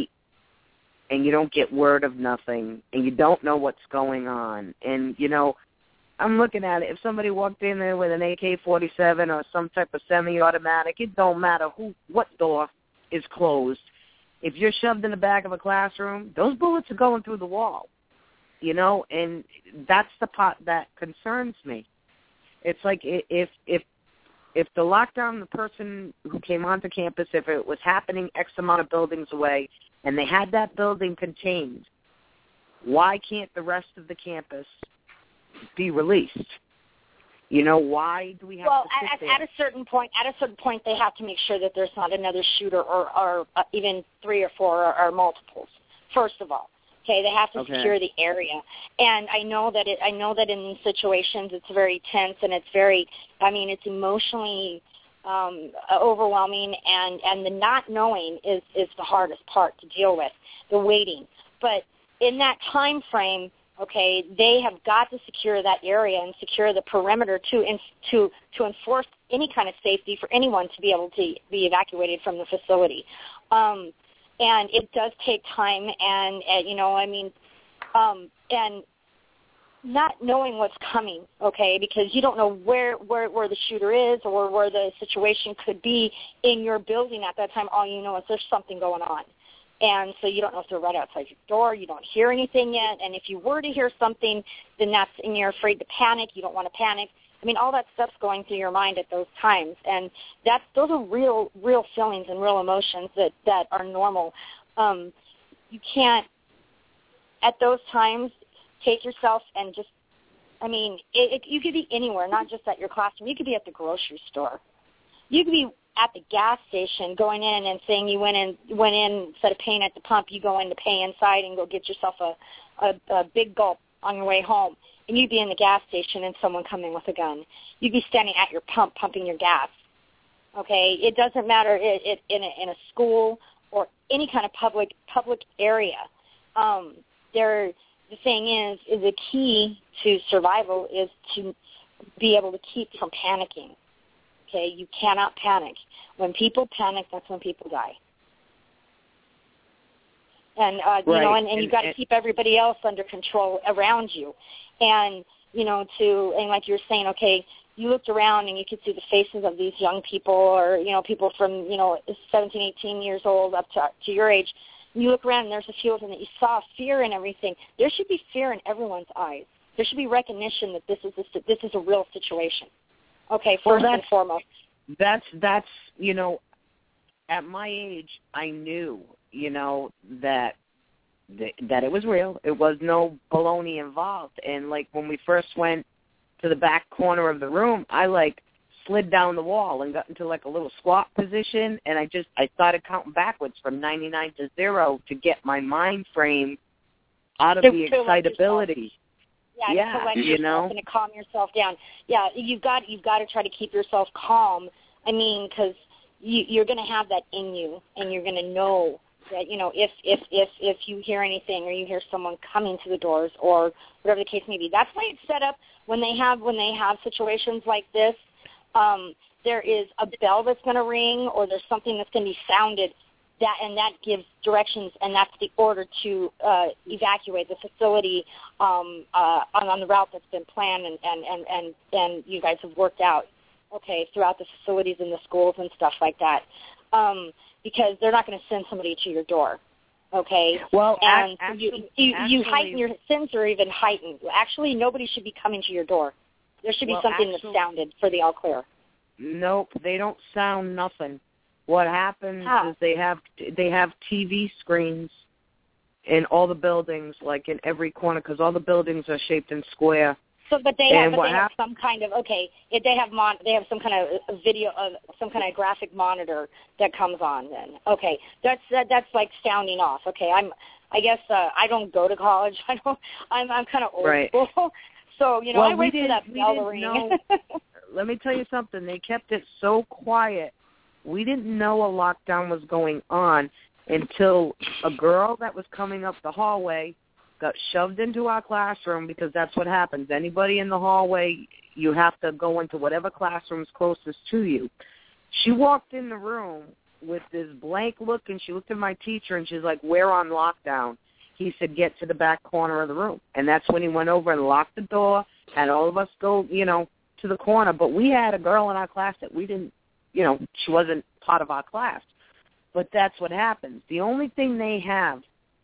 Speaker 8: and you don't get word of nothing, and you don't know what's going on. And, you know, I'm looking at it. If somebody walked in there with an AK-47 or some type of semi-automatic, it don't matter what door is closed. If you're shoved in the back of a classroom, those bullets are going through the wall, you know, and that's the part that concerns me. It's like if the lockdown, the person who came onto campus, if it was happening X amount of buildings away and they had that building contained, why can't the rest of the campus be released? You know, why do we have to sit there?
Speaker 15: At a certain point, they have to make sure that there's not another shooter or even 3 or 4 or multiples. First of all, okay, they have to secure the area. And I know that in these situations it's very tense and it's it's emotionally overwhelming, and the not knowing is the hardest part to deal with, the waiting. But in that time frame, okay, they have got to secure that area and secure the perimeter to enforce any kind of safety for anyone to be able to be evacuated from the facility. And it does take time, and not knowing what's coming, okay, because you don't know where the shooter is or where the situation could be in your building at that time. All you know is there's something going on. And so you don't know if they're right outside your door. You don't hear anything yet. And if you were to hear something, then and you're afraid to panic. You don't want to panic. I mean, all that stuff's going through your mind at those times. And those are real feelings and real emotions that are normal. You can't, at those times, take yourself and just, you could be anywhere, not just at your classroom. You could be at the grocery store. You could be at the gas station going in and saying you went in instead of paying at the pump, you go in to pay inside and go get yourself a big gulp on your way home. And you'd be in the gas station and someone come in with a gun. You'd be standing at your pump pumping your gas. Okay, it doesn't matter in a school or any kind of public area. The thing is the key to survival is to be able to keep from panicking. Okay, you cannot panic. When people panic, that's when people die. And you know, and you've got to keep everybody else under control around you. And you know, and like you're saying, okay, you looked around and you could see the faces of these young people, or you know, people from 17, 18 years old up to your age. You look around and there's a few of them that you saw fear and everything. There should be fear in everyone's eyes. There should be recognition that this is a real situation. Okay, first and foremost.
Speaker 8: That's you know, at my age, I knew, you know, that it was real. It was no baloney involved. And like when we first went to the back corner of the room, I like slid down the wall and got into like a little squat position, and I started counting backwards from 99 to 0 to get my mind frame out of the excitability.
Speaker 15: Yeah, to collect yourself and to calm yourself down. Yeah, you've got to try to keep yourself calm. I mean, because you're going to have that in you, and you're going to know that, you know, if you hear anything or you hear someone coming to the doors or whatever the case may be. That's why it's set up when they have situations like this. There is a bell that's going to ring, or there's something that's going to be sounded. That gives directions, and that's the order to evacuate the facility on the route that's been planned and you guys have worked out, okay, throughout the facilities and the schools and stuff like that, because they're not going to send somebody to your door, okay?
Speaker 8: Well,
Speaker 15: and you heighten your sins are even heightened. Actually, nobody should be coming to your door. There should be something that's sounded for the all clear.
Speaker 8: Nope, they don't sound nothing. What happens is they have TV screens in all the buildings, like in every corner, because all the buildings are shaped in square.
Speaker 15: So, but they have some kind of they have some kind of video of some kind of graphic monitor that comes on. Then that's like sounding off. Okay, I guess I don't go to college. I'm kind of old school. So you know, I wait for that bell to ring.
Speaker 8: Let me tell you something. They kept it so quiet. We didn't know a lockdown was going on until a girl that was coming up the hallway got shoved into our classroom, because that's what happens. Anybody in the hallway, you have to go into whatever classroom's closest to you. She walked in the room with this blank look, and she looked at my teacher, and she's like, "We're on lockdown." He said, "Get to the back corner of the room." And that's when he went over and locked the door, and all of us go, you know, to the corner. But we had a girl in our class that we didn't, you know, she wasn't part of our class. But that's what happens. The only thing they have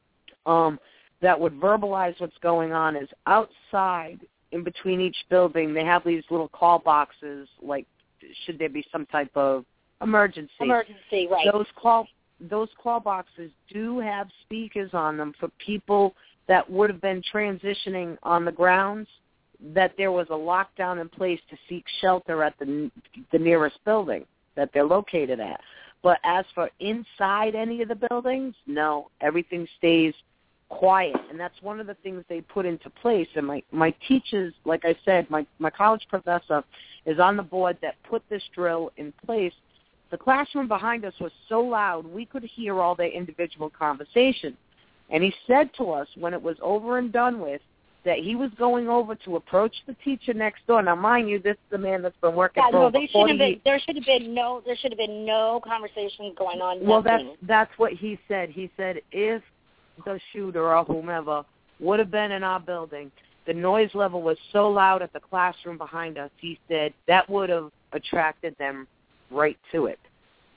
Speaker 8: that would verbalize what's going on is outside, in between each building, they have these little call boxes, like should there be some type of emergency.
Speaker 15: Emergency, right.
Speaker 8: Those call boxes do have speakers on them for people that would have been transitioning on the grounds, that there was a lockdown in place to seek shelter at the nearest building that they're located at. But as for inside any of the buildings, no, everything stays quiet. And that's one of the things they put into place. And my teachers, like I said, my college professor is on the board that put this drill in place. The classroom behind us was so loud, we could hear all their individual conversations. And he said to us, when it was over and done with, that he was going over to approach the teacher next door. Now, mind you, this is the man that's been working for over 40 years.
Speaker 15: There should have been no conversation going on.
Speaker 8: Well, that's what he said. He said if the shooter or whomever would have been in our building, the noise level was so loud at the classroom behind us, he said that would have attracted them right to it.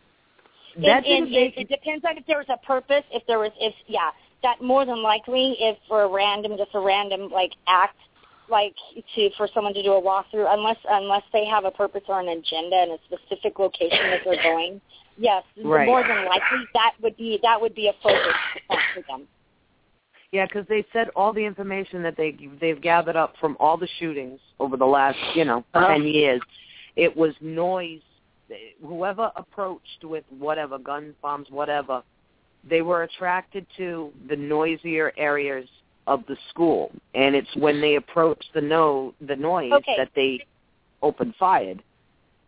Speaker 15: It depends on if there was a purpose. That more than likely, if for a random like act, like for someone to do a walkthrough, unless they have a purpose or an agenda and a specific location that they're going, yes, more than likely that would be a focus for them.
Speaker 8: Yeah, because they said all the information that they've gathered up from all the shootings over the last 10 years, it was noise. Whoever approached with whatever, guns, bombs, whatever, they were attracted to the noisier areas of the school. And it's when they approached the noise that they opened fire.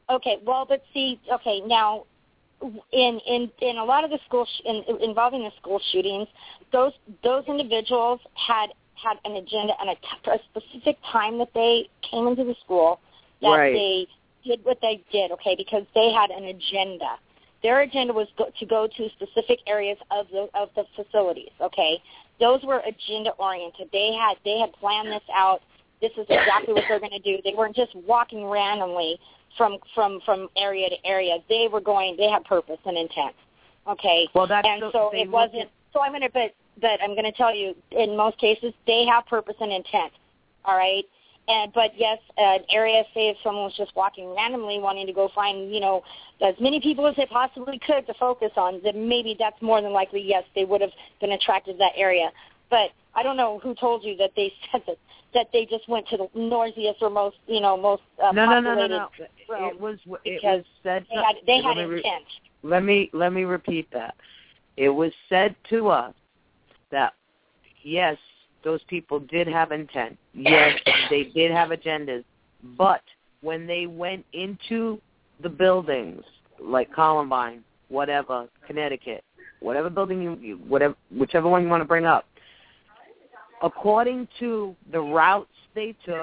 Speaker 15: Okay, well, but see, okay, now, in a lot of the involving the school shootings, those individuals had an agenda and a specific time that they came into the school that they did what they did, okay, because they had an agenda. Their agenda was to go to specific areas of the facilities, okay. Those were agenda-oriented. They had planned this out. This is exactly what they're going to do. They weren't just walking randomly from area to area. They had purpose and intent, okay.
Speaker 8: Well, that's
Speaker 15: so it wasn't. So I'm going to, but I'm going to tell you, in most cases, they have purpose and intent, all right. But yes, an area, say if someone was just walking randomly wanting to go find, as many people as they possibly could to focus on, then maybe that's more than likely, yes, they would have been attracted to that area. But I don't know who told you that they said that they just went to the noisiest or most, populated
Speaker 8: No.
Speaker 15: room.
Speaker 8: It was said.
Speaker 15: They had intent.
Speaker 8: Let me repeat that. It was said to us that, yes, those people did have intent. Yes, they did have agendas. But when they went into the buildings, like Columbine, whatever, Connecticut, whatever building whichever one you want to bring up, according to the routes they took,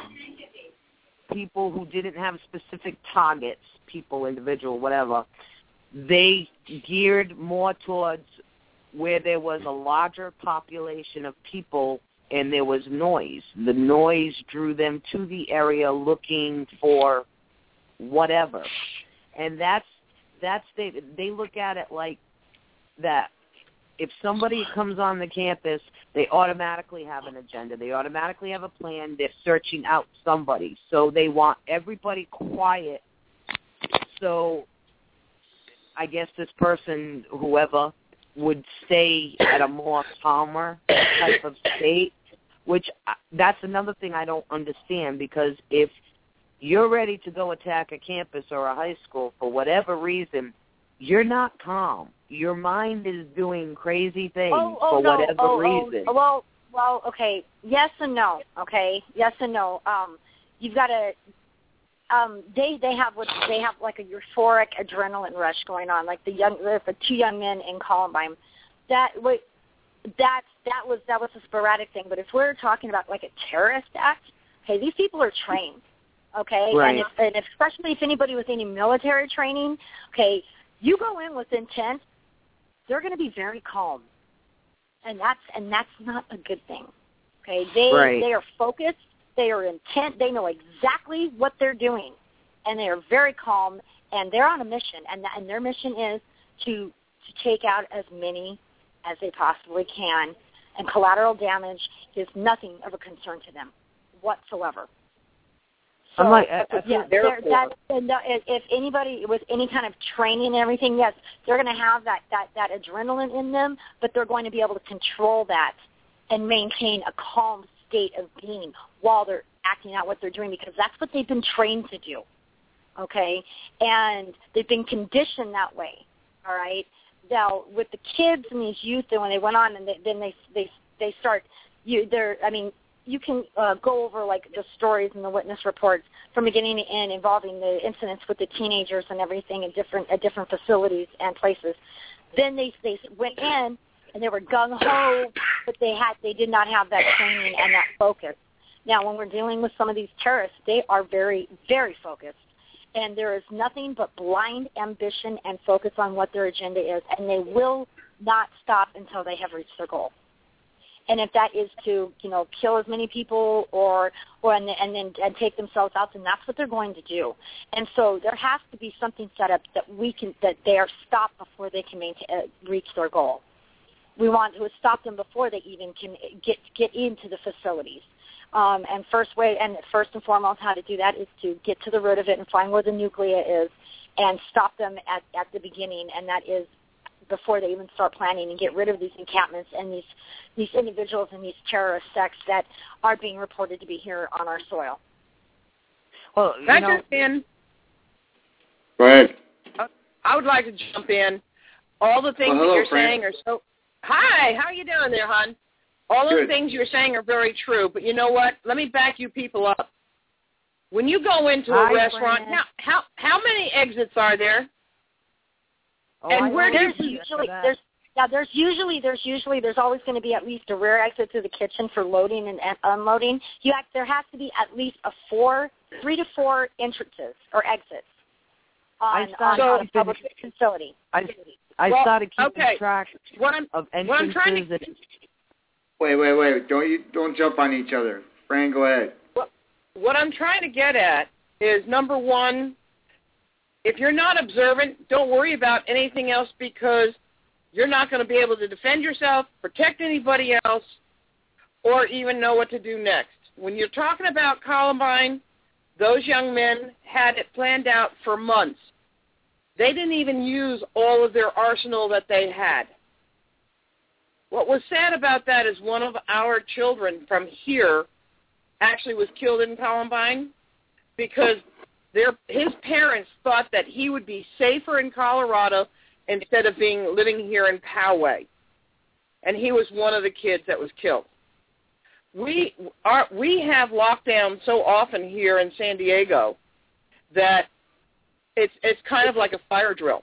Speaker 8: people who didn't have specific targets, individual, whatever, they geared more towards where there was a larger population of people and there was noise. The noise drew them to the area looking for whatever. And they look at it like that. If somebody comes on the campus, they automatically have an agenda. They automatically have a plan. They're searching out somebody. So they want everybody quiet. So I guess this person, whoever, would stay at a more calmer type of state, which that's another thing I don't understand, because if you're ready to go attack a campus or a high school for whatever reason, you're not calm. Your mind is doing crazy things for whatever reason.
Speaker 15: Well, okay. Yes and no. Okay. Yes and no. You've got to. They have like a euphoric adrenaline rush going on, like the two young men in Columbine. That was a sporadic thing. But if we're talking about like a terrorist act, okay, these people are trained, okay,
Speaker 8: right.
Speaker 15: and especially if anybody with any military training, okay, you go in with intent, they're going to be very calm, and that's not a good thing, okay. They are focused. They are intent. They know exactly what they're doing, and they are very calm, and they're on a mission, and their mission is to take out as many as they possibly can, and collateral damage is nothing of a concern to them whatsoever. So, if anybody with any kind of training and everything, yes, they're going to have that adrenaline in them, but they're going to be able to control that and maintain a calm state of being while they're acting out what they're doing, because that's what they've been trained to do, okay? And they've been conditioned that way, all right? Now, with the kids and these youth, and when they went on and then they start, you can go over like the stories and the witness reports from beginning to end involving the incidents with the teenagers and everything at different facilities and places. Then they went in and they were gung-ho, but they did not have that training and that focus. Now, when we're dealing with some of these terrorists, they are very, very focused. And there is nothing but blind ambition and focus on what their agenda is, and they will not stop until they have reached their goal. And if that is to, kill as many people and take themselves out, then that's what they're going to do. And so there has to be something set up that they are stopped before they can reach their goal. We want to stop them before they even can get into the facilities. And first and foremost, how to do that is to get to the root of it and find where the nucleus is and stop them at the beginning, and that is before they even start planning, and get rid of these encampments and these individuals and these terrorist sects that are being reported to be here on our soil.
Speaker 16: Well, can I jump in?
Speaker 6: Go ahead.
Speaker 16: I would like to jump in. All the things that you're saying are so... Hi, how are you doing there, hon? All those things you're saying are very true, but you know what? Let me back you people up. When you go into a restaurant, how many exits are there?
Speaker 8: Oh,
Speaker 16: and where
Speaker 15: there's always going to be at least a rear exit to the kitchen for loading and unloading. There has to be at least 3 to 4 entrances or exits on a public facility.
Speaker 8: I started keeping track of entrances.
Speaker 6: Wait! Don't jump on each other. Fran, go ahead.
Speaker 16: What I'm trying to get at is, number one, if you're not observant, don't worry about anything else, because you're not going to be able to defend yourself, protect anybody else, or even know what to do next. When you're talking about Columbine, those young men had it planned out for months. They didn't even use all of their arsenal that they had. What was sad about that is one of our children from here actually was killed in Columbine because his parents thought that he would be safer in Colorado instead of living here in Poway. And he was one of the kids that was killed. We have lockdown so often here in San Diego that it's kind of like a fire drill.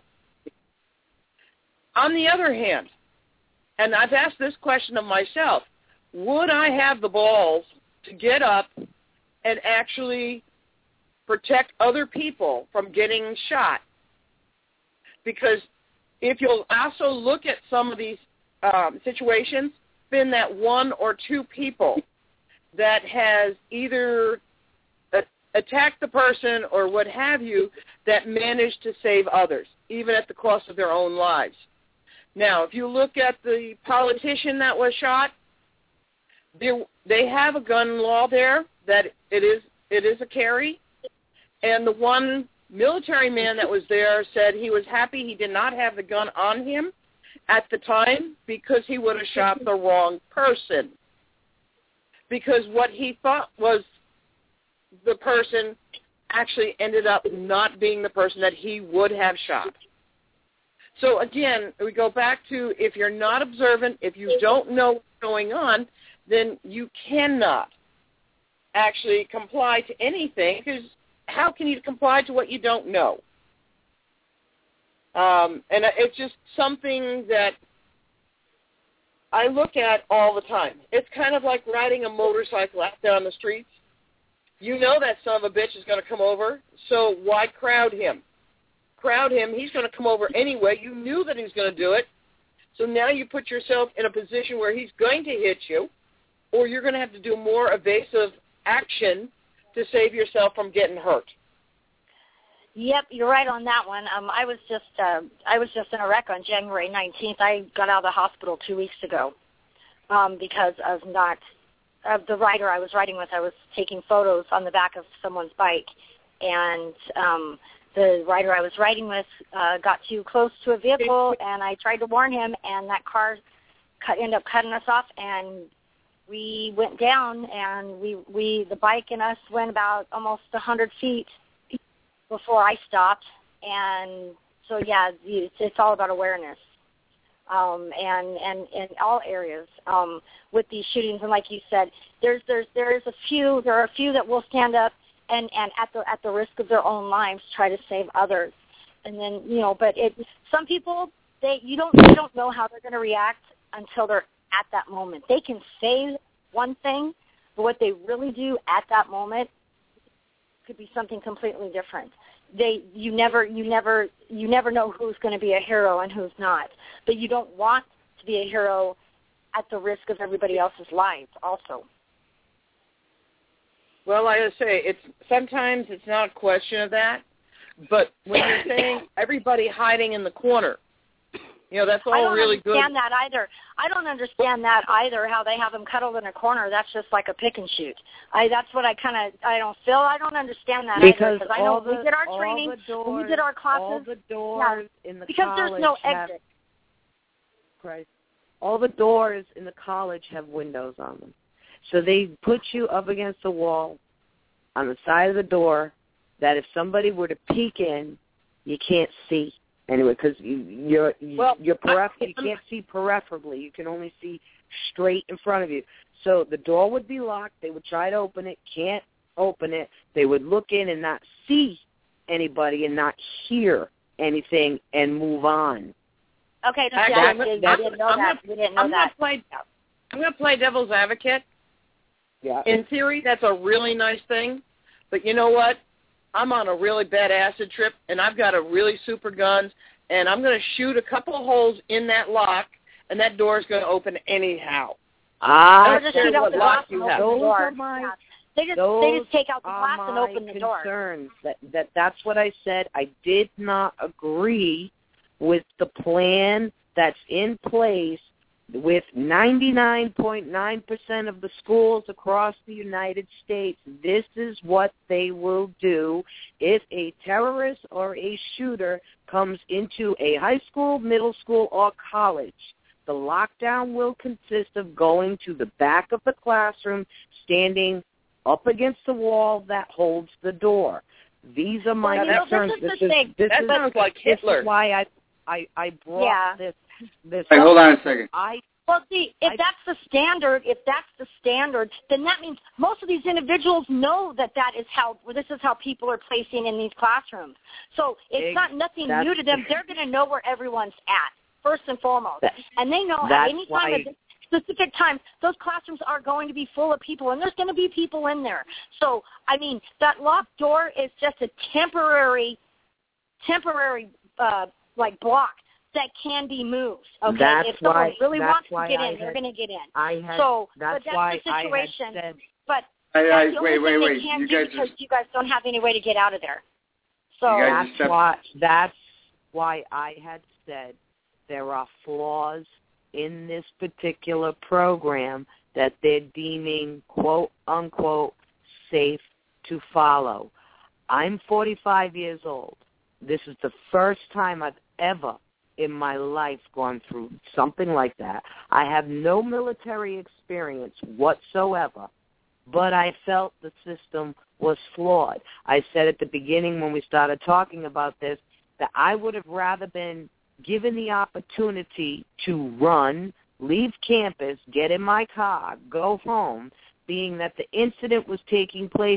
Speaker 16: On the other hand, and I've asked this question of myself, would I have the balls to get up and actually protect other people from getting shot? Because if you'll also look at some of these situations, been that 1 or 2 people that has either attacked the person or what have you that managed to save others, even at the cost of their own lives. Now, if you look at the politician that was shot, they have a gun law there that it is a carry, and the one military man that was there said he was happy he did not have the gun on him at the time because he would have shot the wrong person. Because what he thought was the person actually ended up not being the person that he would have shot. So again, we go back to, if you're not observant, if you don't know what's going on, then you cannot actually comply to anything, because how can you comply to what you don't know? And it's just something that I look at all the time. It's kind of like riding a motorcycle out there on the streets. You know that son of a bitch is going to come over, so why crowd him? Crowd him, he's going to come over anyway. You knew that he was going to do it. So now you put yourself in a position where he's going to hit you, or you're going to have to do more evasive action to save yourself from getting hurt.
Speaker 15: Yep, you're right on that one. I was just in a wreck on January 19th. I got out of the hospital 2 weeks ago because of the rider I was riding with. I was taking photos on the back of someone's bike, and the rider I was riding with got too close to a vehicle, and I tried to warn him, and that car ended up cutting us off, and we went down, and the bike and us went about almost 100 feet before I stopped. And so, yeah, it's all about awareness, and in all areas with these shootings. And like you said, there are a few that will stand up and at the risk of their own lives try to save others. And then, but some people, you don't know how they're going to react until they're at that moment. They can say one thing, but what they really do at that moment could be something completely different. You never know who's going to be a hero and who's not. But you don't want to be a hero at the risk of everybody else's lives also.
Speaker 16: Well, like I say, sometimes it's not a question of that, but when you're saying everybody hiding in the corner, that's all really good.
Speaker 15: I don't understand that either, how they have them cuddled in a corner. That's just like a pick and shoot. That's what I don't understand that
Speaker 8: because
Speaker 15: either. Because I know we did our training, we did our classes.
Speaker 8: All the doors in the
Speaker 15: because
Speaker 8: college
Speaker 15: there's no exit.
Speaker 8: Christ. All the doors in the college have windows on them. So they put you up against the wall on the side of the door that if somebody were to peek in, you can't see. Anyway, because you can't see peripherally. You can only see straight in front of you. So the door would be locked. They would try to open it. Can't open it. They would look in and not see anybody and not hear anything and move on.
Speaker 15: Okay,
Speaker 16: I'm going to play devil's advocate.
Speaker 8: Yeah.
Speaker 16: In theory, that's a really nice thing, but you know what? I'm on a really bad acid trip, and I've got a really super gun, and I'm going to shoot a couple of holes in that lock, and that door is going to open anyhow.
Speaker 15: Or just shoot out the glass and open the
Speaker 8: Those
Speaker 15: door.
Speaker 8: are my,
Speaker 15: They just take out the glass and open the door.
Speaker 8: Concerns. That's what I said. I did not agree with the plan that's in place with 99.9% of the schools across the United States. This is what they will do if a terrorist or a shooter comes into a high school, middle school, or college. The lockdown will consist of going to the back of the classroom, standing up against the wall that holds the door. These are my concerns.
Speaker 16: That sounds like Hitler.
Speaker 8: This is why I brought this.
Speaker 6: Hey, hold on a second.
Speaker 15: Well, see, if that's the standard, then that means most of these individuals know that this is how people are placing in these classrooms. So it's not nothing new to them. They're going to know where everyone's at, first and foremost. And they know at any time at specific times, those classrooms are going to be full of people, and there's going to be people in there. So, I mean, that locked door is just a temporary block that can be moved. Okay, if someone really wants to get in, they're going to get in. That's the situation. But that's the only thing they can't do because you guys don't have any way to get out of there. So
Speaker 8: that's why I had said there are flaws in this particular program that they're deeming, quote unquote, safe to follow. I'm 45 years old. This is the first time I've ever in my life gone through something like that. I have no military experience whatsoever, but I felt the system was flawed. I said at the beginning when we started talking about this that I would have rather been given the opportunity to run, leave campus, get in my car, go home, being that the incident was taking place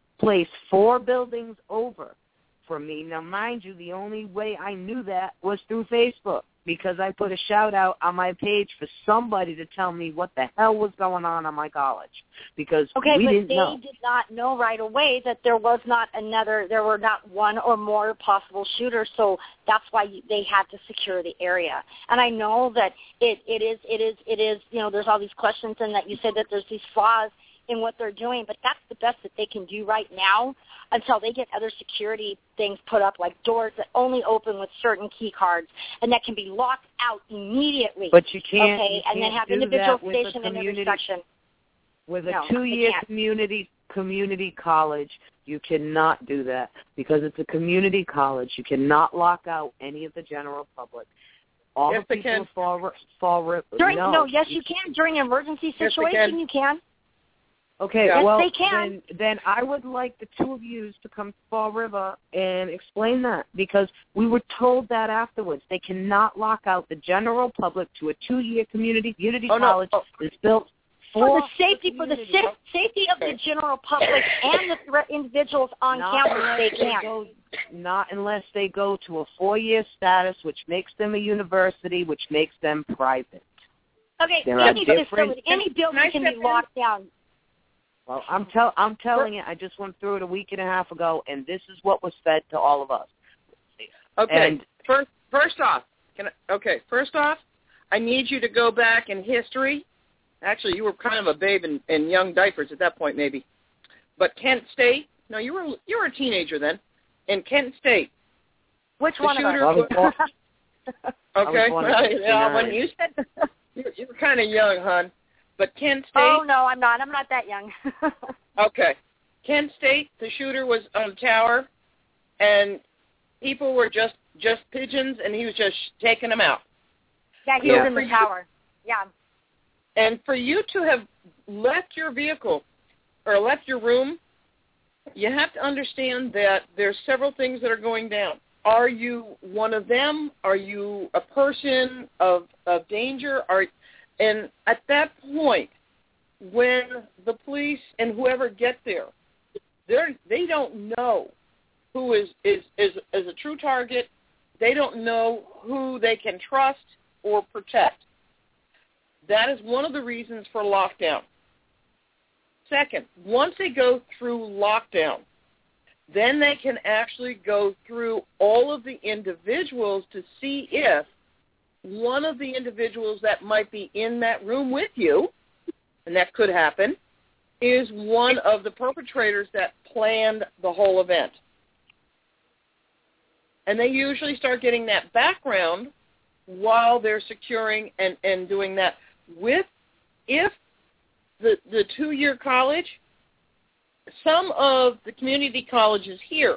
Speaker 8: 4 buildings over from me. Now, mind you, the only way I knew that was through Facebook because I put a shout-out on my page for somebody to tell me what the hell was going on my college because we didn't know.
Speaker 15: They did not know right away that there were not one or more possible shooters, so that's why they had to secure the area. And I know that it is, there's all these questions and that you said that there's these flaws in what they're doing, but that's the best that they can do right now until they get other security things put up, like doors that only open with certain key cards and that can be locked out immediately.
Speaker 8: But you can't.
Speaker 15: Okay, and then have individuals stationed in every section.
Speaker 8: With a 2-year community college, you cannot do that because it's a community college. You cannot lock out any of the general public. All
Speaker 16: yes,
Speaker 8: the people
Speaker 15: yes, you can. During an emergency situation, you can.
Speaker 8: Okay,
Speaker 15: yes,
Speaker 8: well,
Speaker 15: they can.
Speaker 8: Then I would like the two of you to come to Fall River and explain that because we were told that afterwards. They cannot lock out the general public to a 2-year community college that's built
Speaker 15: for the safety of the general public and the individuals on campus. They can't.
Speaker 8: Not unless they go to a 4-year status, which makes them a university, which makes them private.
Speaker 15: Okay, any building can be locked down.
Speaker 8: Well, I'm telling you, I just went through it a week and a half ago, and this is what was fed to all of us.
Speaker 16: Okay.
Speaker 8: And
Speaker 16: first off, I need you to go back in history. Actually, you were kind of a babe in young diapers at that point, maybe. But Kent State? No, you were a teenager then. In Kent State.
Speaker 15: Which one of us?
Speaker 16: Okay. When you said you were kind of young, hon. But Kent State...
Speaker 15: Oh, no, I'm not. I'm not that young.
Speaker 16: Okay. Kent State, the shooter was on a tower, and people were just pigeons, and he was just taking them out.
Speaker 15: Yeah, he was in the tower. Yeah.
Speaker 16: And for you to have left your vehicle or left your room, you have to understand that there's several things that are going down. Are you one of them? Are you a person of danger? And at that point, when the police and whoever get there, They don't know who is a true target. They don't know who they can trust or protect. That is one of the reasons for lockdown. Second, once they go through lockdown, then they can actually go through all of the individuals to see if one of the individuals that might be in that room with you, and that could happen, is one of the perpetrators that planned the whole event. And they usually start getting that background while they're securing and doing that. If the 2-year college, some of the community colleges here,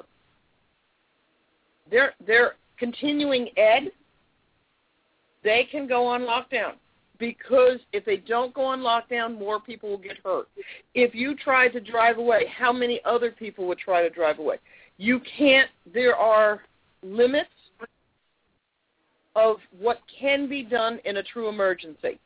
Speaker 16: they're continuing ed, they can go on lockdown. Because if they don't go on lockdown, more people will get hurt. If you tried to drive away, how many other people would try to drive away? You can't. There are limits of what can be done in a true emergency.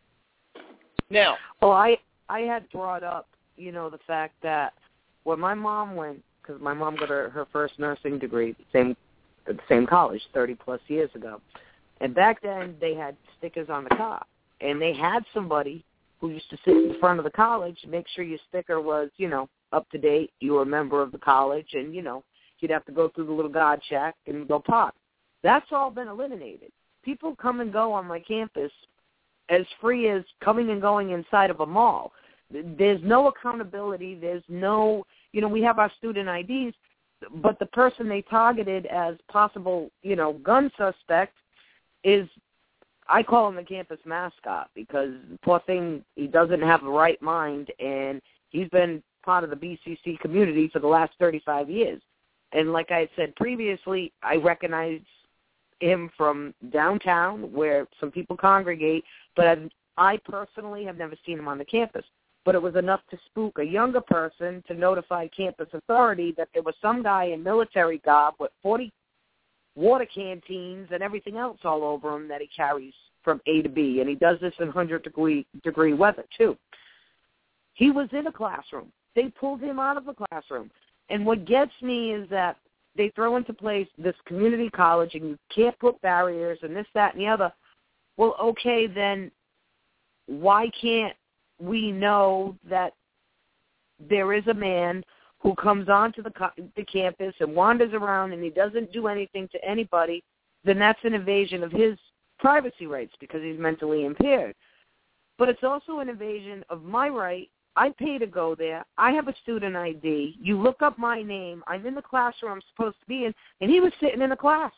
Speaker 16: Now,
Speaker 8: well, I had brought up, the fact that when my mom went, because my mom got her first nursing degree at the same college 30-plus years ago, and back then they had stickers on the car. And they had somebody who used to sit in the front of the college, make sure your sticker was, up to date. You were a member of the college, and, you'd have to go through the little guard check and go pop. That's all been eliminated. People come and go on my campus as free as coming and going inside of a mall. There's no accountability. There's no, we have our student IDs, but the person they targeted as possible, gun suspect is, I call him the campus mascot because, poor thing, he doesn't have the right mind, and he's been part of the BCC community for the last 35 years. And like I had said previously, I recognize him from downtown where some people congregate, but I personally have never seen him on the campus. But it was enough to spook a younger person to notify campus authority that there was some guy in military garb with 40 water canteens and everything else all over him that he carries from A to B, and he does this in 100-degree weather, too. He was in a classroom. They pulled him out of the classroom. And what gets me is that they throw into place this community college, and you can't put barriers and this, that, and the other. Well, okay, then why can't we know that there is a man who comes onto the campus and wanders around and he doesn't do anything to anybody, then that's an invasion of his privacy rights because he's mentally impaired. But it's also an invasion of my right. I pay to go there. I have a student ID. You look up my name. I'm in the classroom I'm supposed to be in, and he was sitting in a class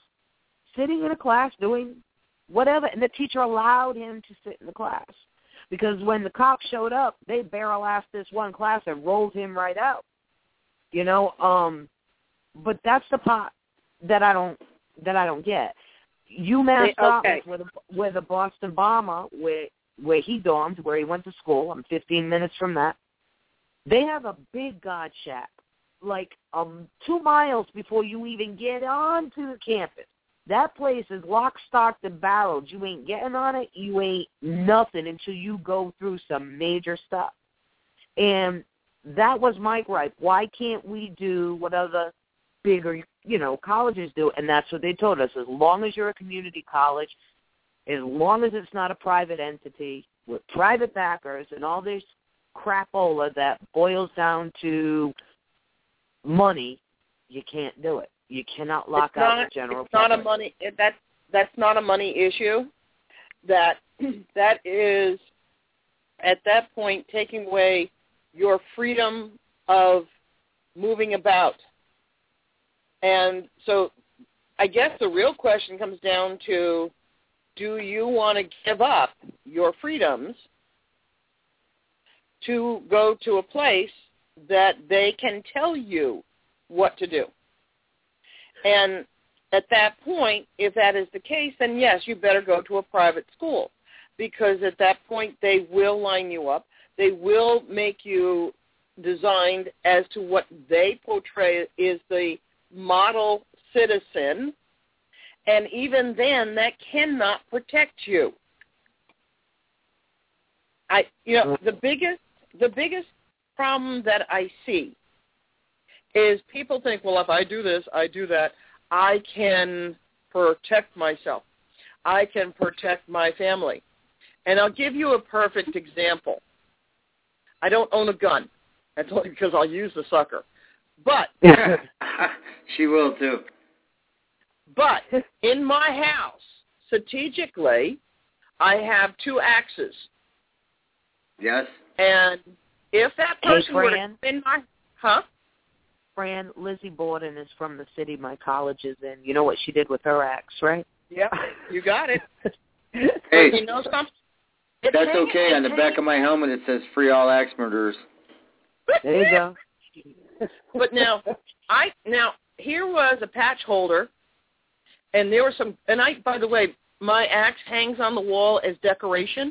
Speaker 8: doing whatever, and the teacher allowed him to sit in the class because when the cops showed up, they barrel-assed this one class and rolled him right out. But that's the part that I don't get. UMass Dartmouth, where the Boston bomber, where he dormed, where he went to school, I'm 15 minutes from that. They have a big guard shack, like 2 miles before you even get onto the campus. That place is locked, stocked, and barreled. You ain't getting on it. You ain't nothing until you go through some major stuff. And that was my gripe. Why can't we do what other bigger, colleges do? And that's what they told us. As long as you're a community college, as long as it's not a private entity with private backers and all this crapola that boils down to money, you can't do it. You cannot lock out the general public. That's not a money issue. That is, at that point, taking away your freedom of moving about. And so I guess the real question comes down to, do you want to give up your freedoms to go to a place that they can tell you what to do? And at that point, if that is the case, then yes, you better go to a private school, because at that point they will line you up. They will make you designed as to what they portray is the model citizen, and even then, that cannot protect you. The biggest problem that I see
Speaker 16: is people think, well, if I do this, I do that, I can protect myself. I can protect my family. And I'll give you a perfect example. I don't own a gun. That's only because I'll use the sucker. But
Speaker 6: she will too.
Speaker 16: But in my house, strategically, I have 2 axes.
Speaker 6: Yes.
Speaker 16: And if that person were to come in my...
Speaker 8: Fran, Lizzie Borden is from the city my college is in. You know what she did with her axe, right?
Speaker 16: Yeah, you got it.
Speaker 6: Hey,
Speaker 16: you know something?
Speaker 6: That's okay. On the back of my helmet, it says "Free all axe murderers."
Speaker 8: There you go.
Speaker 16: But now here was a patch holder, and there were some. And by the way, my axe hangs on the wall as decoration.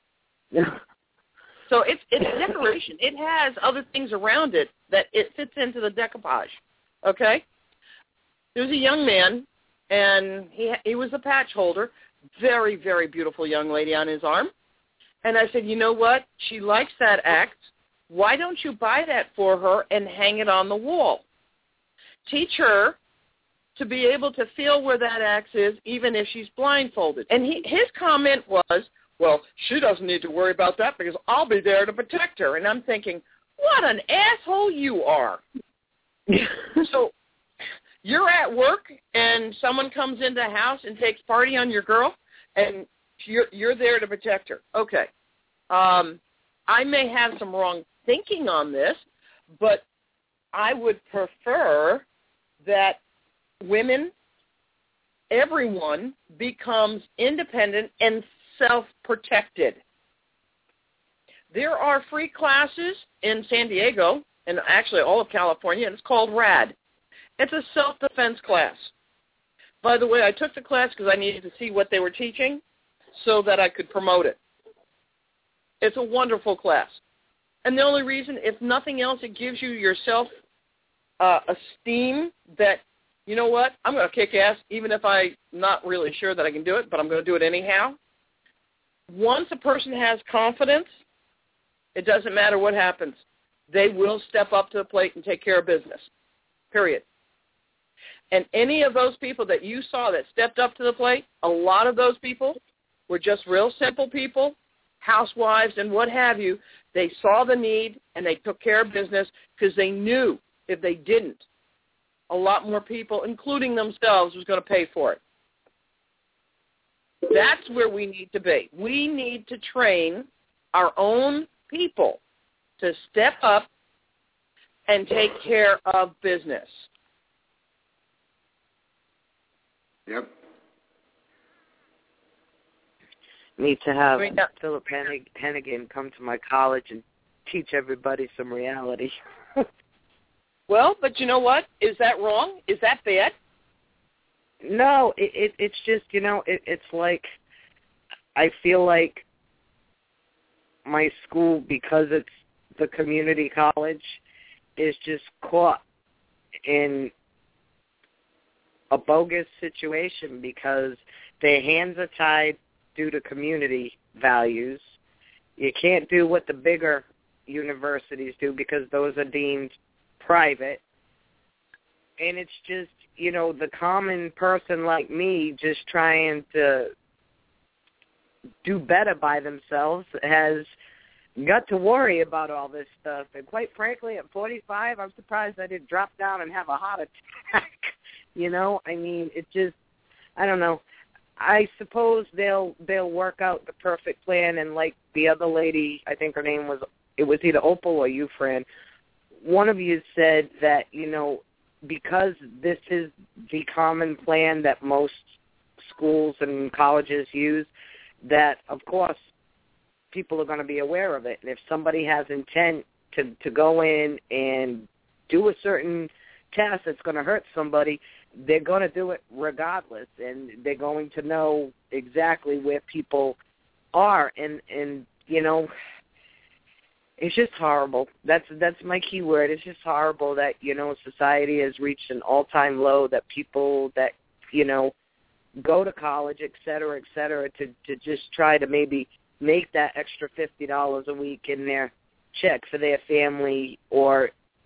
Speaker 16: So it's decoration. It has other things around it that it fits into the decoupage. Okay? There was a young man, and he was a patch holder, very, very beautiful young lady on his arm. And I said, you know what? She likes that axe. Why don't you buy that for her and hang it on the wall? Teach her to be able to feel where that axe is, even if she's blindfolded. And his comment was, well, she doesn't need to worry about that because I'll be there to protect her. And I'm thinking, what an asshole you are. So you're at work and someone comes into the house and takes party on your girl, and you're there to protect her. Okay. I may have some wrong thinking on this, but I would prefer that women, everyone, becomes independent and self-protected. There are free classes in San Diego, and actually all of California, and it's called RAD. It's a self-defense class. By the way, I took the class because I needed to see what they were teaching so that I could promote it. It's a wonderful class. And the only reason, if nothing else, it gives you your self-esteem that, you know what, I'm going to kick ass even if I'm not really sure that I can do it, but I'm going to do it anyhow. Once a person has confidence, it doesn't matter what happens. They will step up to the plate and take care of business, period. And any of those people that you saw that stepped up to the plate, a lot of those people were just real simple people, housewives and what have you. They saw the need and they took care of business because they knew if they didn't, a lot more people, including themselves, was going to pay for it. That's where we need to be. We need to train our own people to step up and take care of business.
Speaker 6: Yep.
Speaker 8: Need to have Philip Hennigan come to my college and teach everybody some reality.
Speaker 16: Well, but you know what? Is that wrong? Is that bad?
Speaker 8: No, it's just, you know, it's like I feel like my school, because it's the community college, is just caught in a bogus situation because their hands are tied due to community values. You can't do what the bigger universities do because those are deemed private. And it's just, you know, the common person like me just trying to do better by themselves has got to worry about all this stuff. And quite frankly, at 45, I'm surprised I didn't drop down and have a heart attack. You know, I mean, it just, I don't know. I suppose they'll work out the perfect plan, and like the other lady, I think her name was, it was either Opal or you, Fran, one of you said that, you know, because this is the common plan that most schools and colleges use, that, of course, people are going to be aware of it. And if somebody has intent to go in and do a certain task that's going to hurt somebody, they're going to do it regardless, and they're going to know exactly where people are. And you know, it's just horrible. That's my key word. It's just horrible that, you know, society has reached an all-time low, that people that, you know, go to college, et cetera, to just try to maybe make that extra $50 a week in their check for their family, or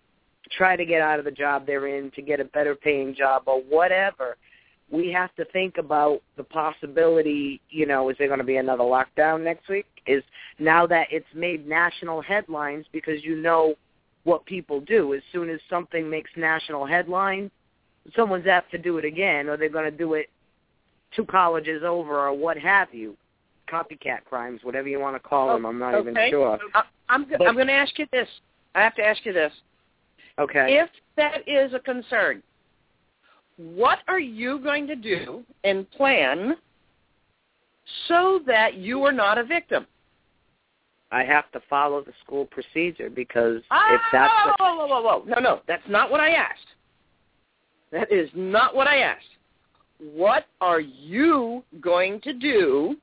Speaker 8: try to get out of the job they're in to get a better paying job or whatever, we have to think about the possibility, is there going to be another lockdown next week? Is now that it's made national headlines, because what people do. As soon as something makes national headlines, someone's apt to do it again, or they're going to do it 2 colleges over or what have you. Copycat crimes, whatever you want to call them. I'm not even sure.
Speaker 16: I'm going to ask you this. I have to ask you this.
Speaker 8: Okay.
Speaker 16: If that is a concern, what are you going to do and plan so that you are not a victim?
Speaker 8: I have to follow the school procedure, because if that's...
Speaker 16: Whoa. No, that's not what I asked. That is not what I asked. What are you going to do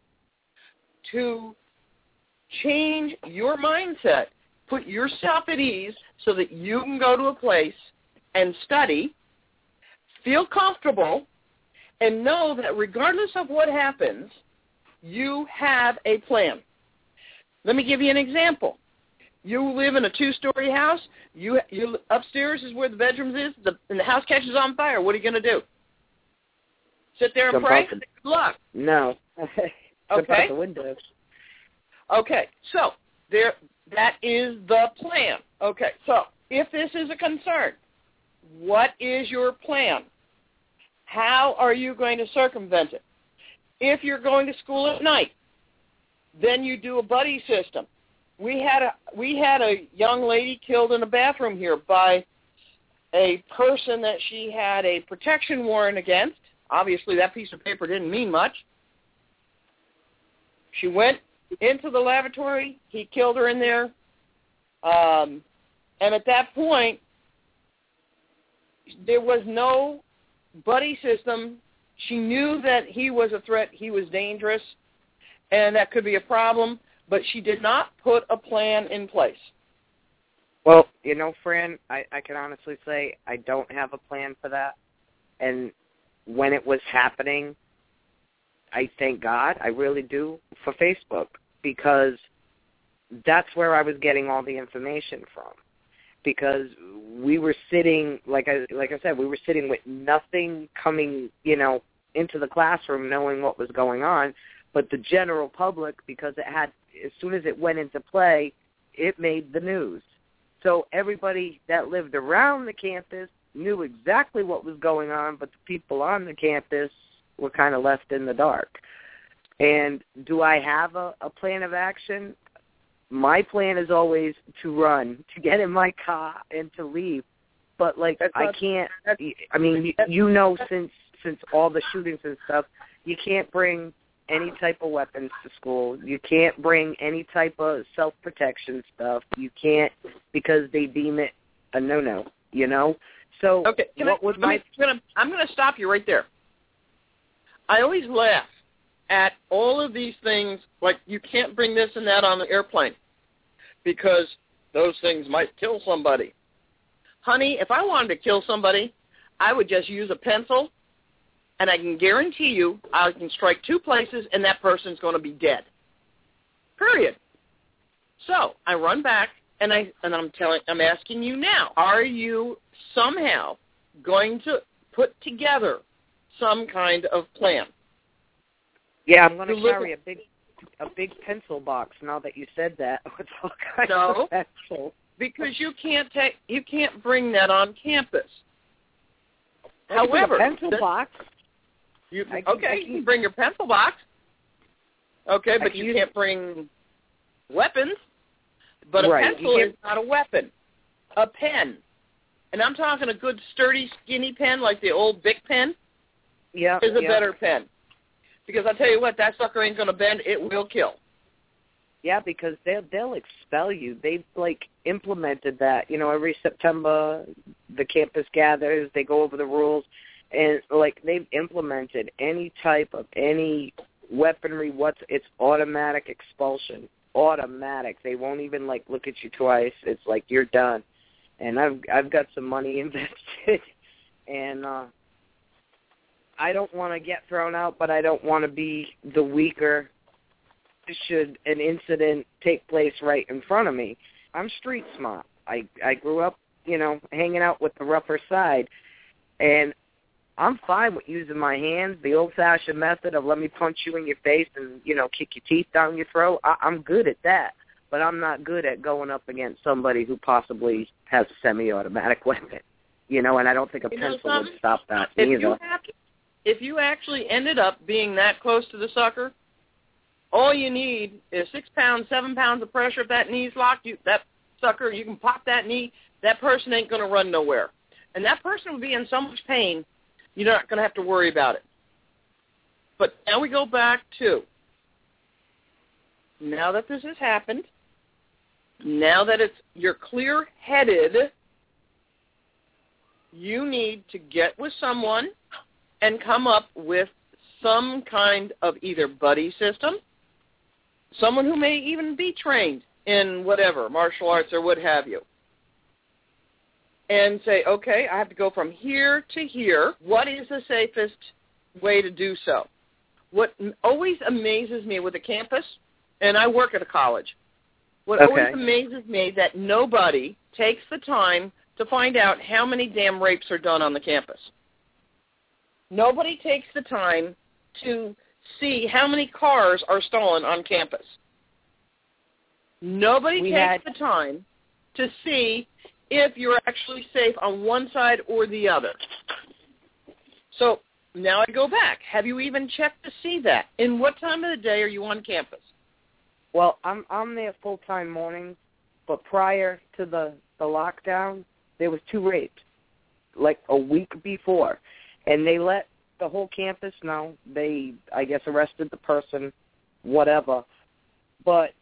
Speaker 16: to change your mindset, put yourself at ease so that you can go to a place and study, feel comfortable, and know that regardless of what happens, you have a plan? Let me give you an example. You live in a 2-story house. You upstairs is where the bedrooms is, and the house catches on fire. What are you going to do? Sit there and pray? Good luck.
Speaker 8: No. Jump out the windows.
Speaker 16: Okay, so that is the plan. Okay, so if this is a concern, what is your plan? How are you going to circumvent it? If you're going to school at night, then you do a buddy system. We had a young lady killed in a bathroom here by a person that she had a protection warrant against. Obviously, that piece of paper didn't mean much. She went into the lavatory. He killed her in there. And at that point, there was no buddy system. She knew that he was a threat. He was dangerous, and that could be a problem. But she did not put a plan in place.
Speaker 8: Well, Fran, I can honestly say I don't have a plan for that. And when it was happening, I thank God, I really do, for Facebook, because that's where I was getting all the information from. Because we were sitting, like I said, we were sitting with nothing coming, into the classroom knowing what was going on. But the general public, because it had, as soon as it went into play, it made the news. So everybody that lived around the campus knew exactly what was going on, but the people on the campus were kind of left in the dark. And do I have a plan of action? My plan is always to run, to get in my car and to leave. But, I can't, since all the shootings and stuff, you can't bring any type of weapons to school. You can't bring any type of self-protection stuff. You can't, because they deem it a no-no, So
Speaker 16: okay, I'm going to stop you right there. I always laugh at all of these things, like you can't bring this and that on the airplane because those things might kill somebody. Honey, if I wanted to kill somebody, I would just use a pencil, and I can guarantee you I can strike 2 places and that person's going to be dead. Period. So I run back, and I'm asking you now, are you somehow going to put together some kind of plan?
Speaker 8: Yeah, I'm going to carry a big pencil box now that you said that with all kinds of pencils.
Speaker 16: Because you can't bring that on campus.
Speaker 8: However, a pencil box.
Speaker 16: You can bring your pencil box. Okay, but you can't bring weapons. But a pencil is not a weapon. A pen. And I'm talking a good, sturdy, skinny pen like the old Bic pen is a better pen. Because I'll tell you what, that sucker ain't going to bend. It will kill.
Speaker 8: Yeah, because they'll expel you. They've, implemented that. Every September, the campus gathers. They go over the rules. And, they've implemented any weaponry. It's automatic expulsion. Automatic. They won't even, look at you twice. It's you're done. And I've got some money invested. And I don't want to get thrown out, but I don't want to be the weaker should an incident take place right in front of me. I'm street smart. I grew up hanging out with the rougher side. And I'm fine with using my hands, the old-fashioned method of let me punch you in your face and, kick your teeth down your throat. I'm good at that, but I'm not good at going up against somebody who possibly has a semi-automatic weapon, and I don't think a pencil would stop that either.
Speaker 16: If you actually ended up being that close to the sucker, all you need is 6 pounds, 7 pounds of pressure. If that knee's locked, that sucker, you can pop that knee, that person ain't going to run nowhere. And that person will be in so much pain, you're not going to have to worry about it. But now we go back to, now that this has happened, now that you're clear-headed, you need to get with someone and come up with some kind of either buddy system, someone who may even be trained in whatever, martial arts or what have you, and say, okay, I have to go from here to here. What is the safest way to do so? What always amazes me with a campus, and I work at a college, what always amazes me that nobody takes the time to find out how many damn rapes are done on the campus. Nobody takes the time to see how many cars are stolen on campus. Nobody takes the time to see if you're actually safe on one side or the other. So now I go back. Have you even checked to see that? In what time of the day are you on campus?
Speaker 8: Well, I'm there full-time mornings, but prior to the lockdown, there was 2 rapes, like a week before. And they let the whole campus know. They, I guess, arrested the person, whatever. But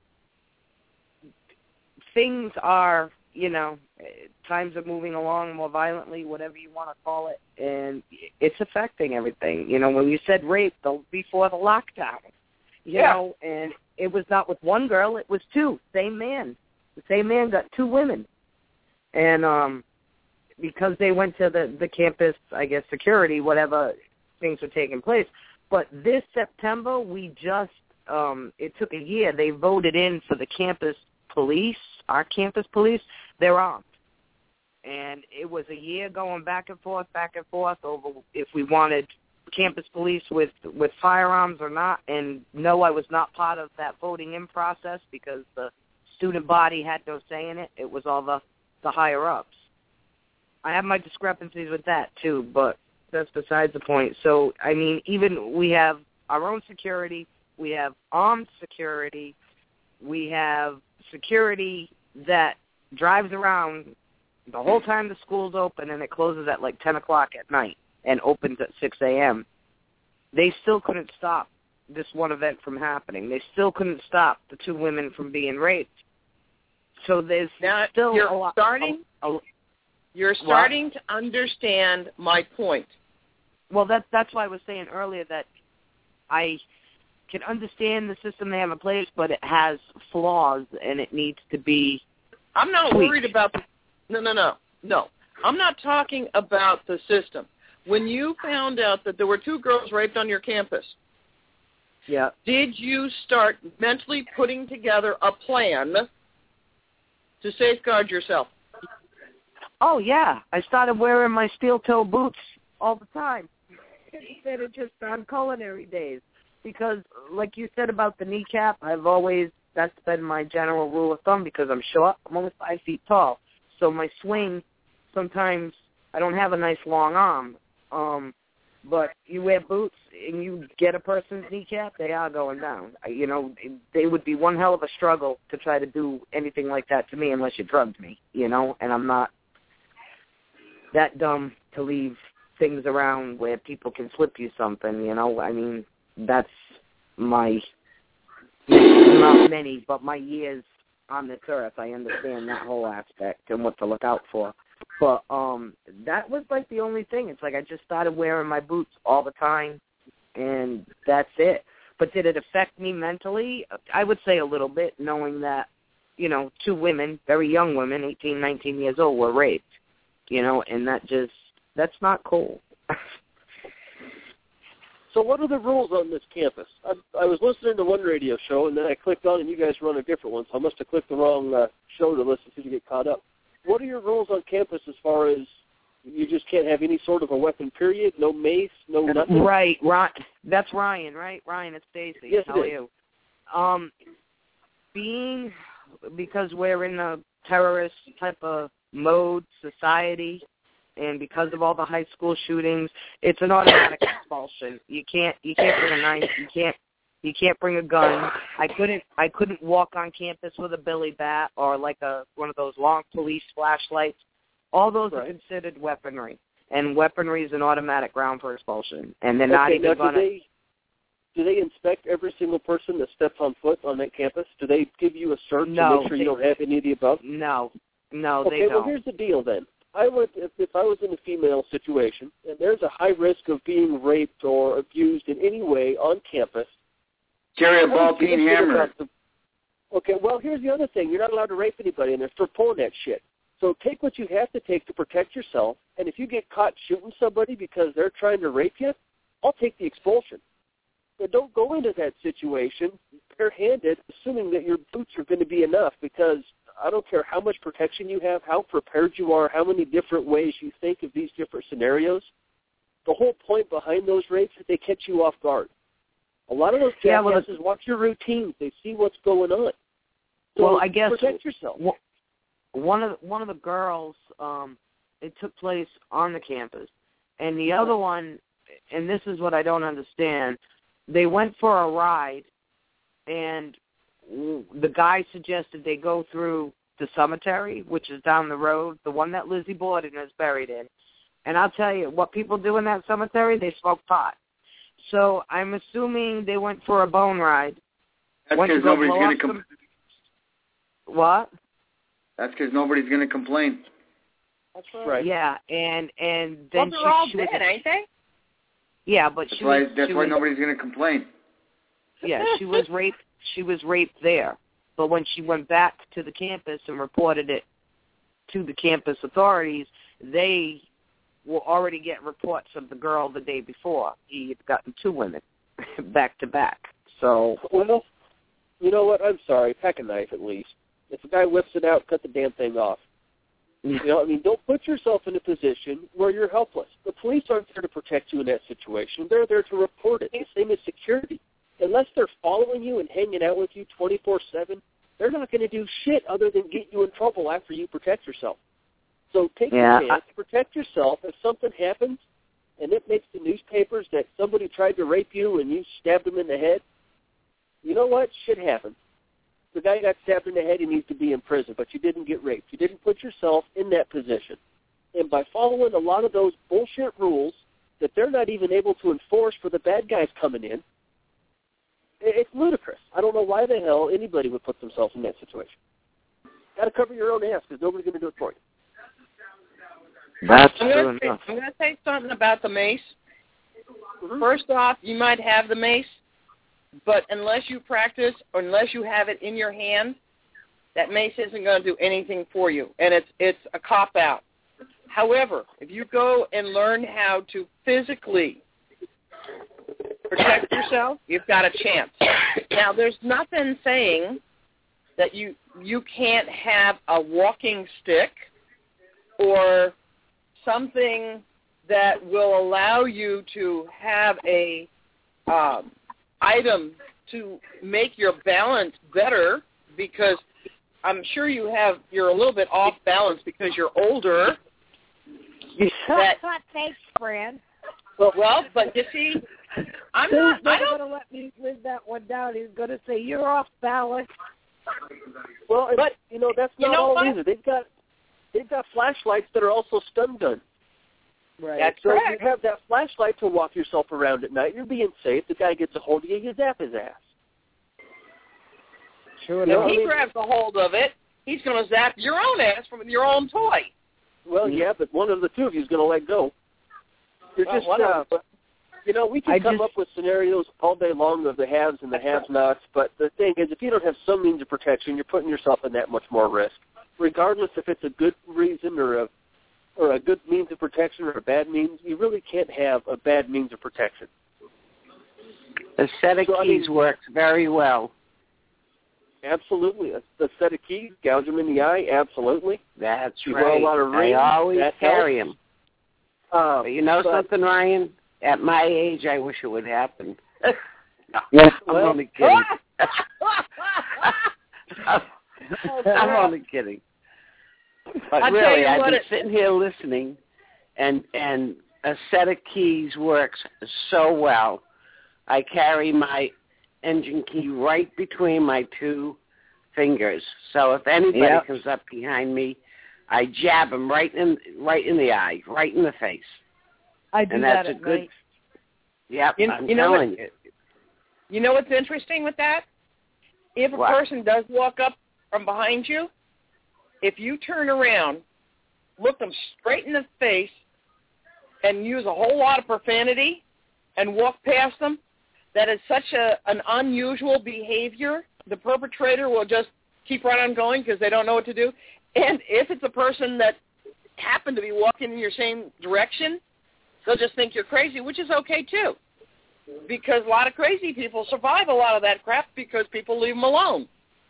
Speaker 8: things are, times are moving along more violently, whatever you want to call it, and it's affecting everything. When you said rape before the lockdown, you know, and it was not with one girl, it was 2, same man. The same man got 2 women. And because they went to the campus, I guess, security, whatever things were taking place. But this September, we just, it took a year. They voted in for the campus police, our campus police. They're armed. And it was a year going back and forth over if we wanted campus police with firearms or not. And no, I was not part of that voting in process because the student body had no say in it. It was all the higher-ups. I have my discrepancies with that, too, but that's besides the point. So, I mean, even we have our own security, we have armed security, we have security that drives around the whole time the school's open and it closes at like 10 o'clock at night and opens at 6 a.m. They still couldn't stop this one event from happening. They still couldn't stop the 2 women from being raped. So there's still a lot. You're starting to understand my point. Well, that's why I was saying earlier that I can understand the system they have in place, but it has flaws and it needs to be I'm not tweaked. Worried about the No. I'm not talking about the system. When you found out that there were 2 girls raped on your campus, did you start mentally putting together a plan to safeguard yourself? Oh, yeah. I started wearing my steel-toe boots all the time instead of just on culinary days. Because, like you said about the kneecap, that's been my general rule of thumb because I'm short. I'm only 5 feet tall. So my swing, sometimes I don't have a nice long arm. But you wear boots and you get a person's kneecap, they are going down. They would be one hell of a struggle to try to do anything like that to me unless you drugged me, and I'm not that dumb to leave things around where people can slip you something, I mean, that's my, not many, but my years on this earth, I understand that whole aspect and what to look out for. But that was like the only thing. It's like I just started wearing my boots all the time, and that's it. But did it affect me mentally? I would say a little bit, knowing that, 2 women, very young women, 18, 19 years old, were raped, and that's not cool.
Speaker 17: So what are the rules on this campus? I was listening to one radio show, and then I clicked on, and you guys were on a different one, so I must have clicked the wrong show to listen to get caught up. what are your rules on campus as far as you just can't have any sort of a weapon, period? No mace, no nothing?
Speaker 8: Right. That's Ryan, right? Ryan, it's Stacy.
Speaker 17: Yes,
Speaker 8: How are you? Because we're in a terrorist type of mode society, and because of all the high school shootings, it's an automatic expulsion. You can't bring a knife. You can't bring a gun. I couldn't walk on campus with a billy bat or like one of those long police flashlights. All those are considered weaponry, and weaponry is an automatic ground for expulsion. And they're not even going to.
Speaker 17: Do they inspect every single person that steps on foot on that campus? Do they give you a search to make sure you don't have any of the above?
Speaker 8: No,
Speaker 17: okay,
Speaker 8: they don't.
Speaker 17: Okay, well, here's the deal then. If I was in a female situation, and there's a high risk of being raped or abused in any way on campus,
Speaker 6: carry a ball-peen hammer.
Speaker 17: Okay, well, here's the other thing. You're not allowed to rape anybody, and they're pulling that shit. So take what you have to take to protect yourself, and if you get caught shooting somebody because they're trying to rape you, I'll take the expulsion. But don't go into that situation barehanded, assuming that your boots are going to be enough, because I don't care how much protection you have, how prepared you are, how many different ways you think of these different scenarios. The whole point behind those rapes is they catch you off guard. A lot of those jackasses watch your routines. They see what's going on. So
Speaker 8: I guess
Speaker 17: protect yourself.
Speaker 8: One of the girls, it took place on the campus, and the other one, and this is what I don't understand. They went for a ride, and the guy suggested they go through the cemetery, which is down the road, the one that Lizzie Borden is buried in. And I'll tell you, what people do in that cemetery, they smoke pot. So I'm assuming they went for a bone ride.
Speaker 6: That's because nobody's going to complain.
Speaker 8: What?
Speaker 6: That's because nobody's going to complain.
Speaker 8: That's right. Yeah, and then they're
Speaker 16: all dead, ain't they?
Speaker 8: Yeah, but
Speaker 6: that's why nobody's going to complain.
Speaker 8: Yeah, she was raped. She was raped there, but when she went back to the campus and reported it to the campus authorities, they will already get reports of the girl the day before. He had gotten 2 women back to back. So,
Speaker 17: well, you know what? I'm sorry. Pack a knife at least. If a guy whips it out, cut the damn thing off. You know, I mean, don't put yourself in a position where you're helpless. The police aren't there to protect you in that situation. They're there to report it. The same as security. Unless they're following you and hanging out with you 24/7, they're not going to do shit other than get you in trouble after you protect yourself. So take the chance to protect yourself. If something happens and it makes the newspapers that somebody tried to rape you and you stabbed him in the head, you know what? Shit happens. The guy got stabbed in the head, he needs to be in prison, but you didn't get raped. You didn't put yourself in that position. And by following a lot of those bullshit rules that they're not even able to enforce for the bad guys coming in, it's ludicrous. I don't know why the hell anybody would put themselves in that situation. Got to cover your own ass because nobody's going to do it for you.
Speaker 8: That's
Speaker 16: true enough. I'm going to say something about the mace. Mm-hmm. First off, you might have the mace, but unless you practice or unless you have it in your hand, that mace isn't going to do anything for you, and it's a cop-out. However, if you go and learn how to physically protect yourself, you've got a chance. Now, there's nothing saying that you can't have a walking stick or something that will allow you to have a item to make your balance better, because I'm sure you're a little bit off balance because you're older.
Speaker 18: Thanks, friend.
Speaker 16: Well, but you see, I don't
Speaker 18: going to let me live that one down. He's going to say you're off balance.
Speaker 17: Well, but you know that's not all either. They've got flashlights that are also stun guns.
Speaker 8: Right.
Speaker 16: That's
Speaker 17: so
Speaker 16: correct.
Speaker 17: You have that flashlight to walk yourself around at night. You're being safe. The guy gets a hold of you, you zap his ass.
Speaker 8: True
Speaker 16: enough. If he grabs a hold of it, he's going to zap your own ass from your own toy.
Speaker 17: Well, yeah, but one of the two of you is going to let go. You're just, you know, we can come up with scenarios all day long of the haves and the have-nots, but the thing is, if you don't have some means of protection, you're putting yourself in that much more risk. Regardless if it's a good reason or a good means of protection or a bad means, you really can't have a bad means of protection.
Speaker 7: A set of keys works very well.
Speaker 17: Absolutely. A set of keys, gouge them in the eye, absolutely.
Speaker 7: That's
Speaker 17: you
Speaker 7: right.
Speaker 17: Wear a lot of rings,
Speaker 7: I always carry
Speaker 17: helps.
Speaker 7: them. But you know something, Ryan? At my age, I wish it would happen. No,
Speaker 17: yeah,
Speaker 7: I'm only kidding. I'm only kidding. But really, I've been sitting here listening, and a set of keys works so well. I carry my engine key right between my two fingers. So if anybody comes up behind me, I jab them right in the eye, right in the face.
Speaker 8: I do that at night.
Speaker 7: Yep, I'm telling you.
Speaker 16: You know what's interesting with that? If a person does walk up from behind you, if you turn around, look them straight in the face, and use a whole lot of profanity and walk past them, that is such an unusual behavior, the perpetrator will just keep right on going because they don't know what to do. And if it's a person that happened to be walking in your same direction, they'll just think you're crazy, which is okay too, because a lot of crazy people survive a lot of that crap because people leave them alone.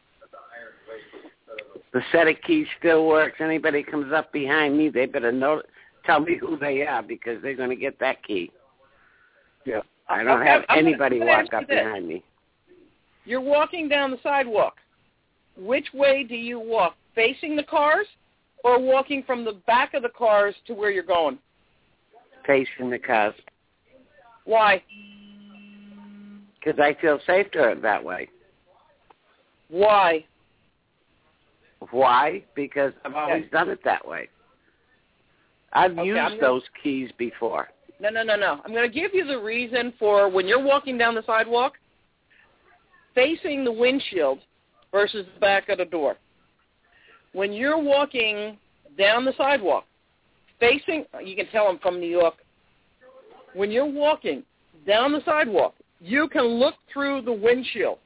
Speaker 7: The set of keys still works. Anybody comes up behind me, they better tell me who they are because they're going to get that key.
Speaker 17: Yeah.
Speaker 7: I don't have anybody walk up behind me.
Speaker 16: You're walking down the sidewalk. Which way do you walk? Facing the cars or walking from the back of the cars to where you're going?
Speaker 7: Facing the cars.
Speaker 16: Why?
Speaker 7: Because I feel safer that way.
Speaker 16: Why?
Speaker 7: Why? Because I've always done it that way. I've used those keys before.
Speaker 16: No. I'm going to give you the reason for when you're walking down the sidewalk, facing the windshield versus the back of the door. When you're walking down the sidewalk, facing, you can tell I'm from New York, when you're walking down the sidewalk, you can look through the windshield.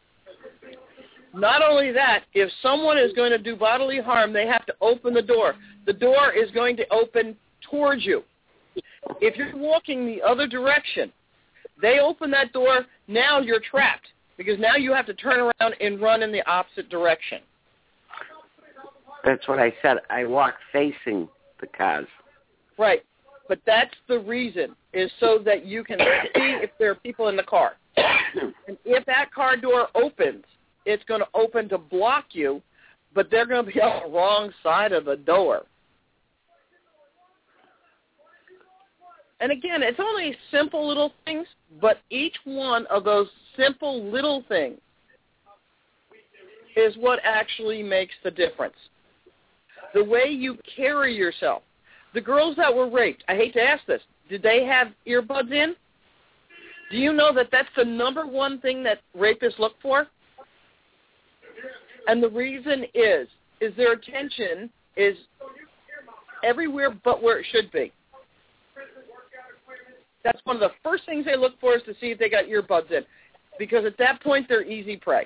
Speaker 16: Not only that, if someone is going to do bodily harm, they have to open the door. The door is going to open towards you. If you're walking the other direction, they open that door, now you're trapped because now you have to turn around and run in the opposite direction.
Speaker 7: That's what I said. I walk facing the cars.
Speaker 16: Right. But that's the reason, is so that you can see if there are people in the car. And if that car door opens, it's going to open to block you, but they're going to be on the wrong side of the door. And again, it's only simple little things, but each one of those simple little things is what actually makes the difference. The way you carry yourself. The girls that were raped, I hate to ask this, did they have earbuds in? Do you know that that's the number one thing that rapists look for? And the reason is their attention is everywhere but where it should be. That's one of the first things they look for, is to see if they got earbuds in, because at that point they're easy prey.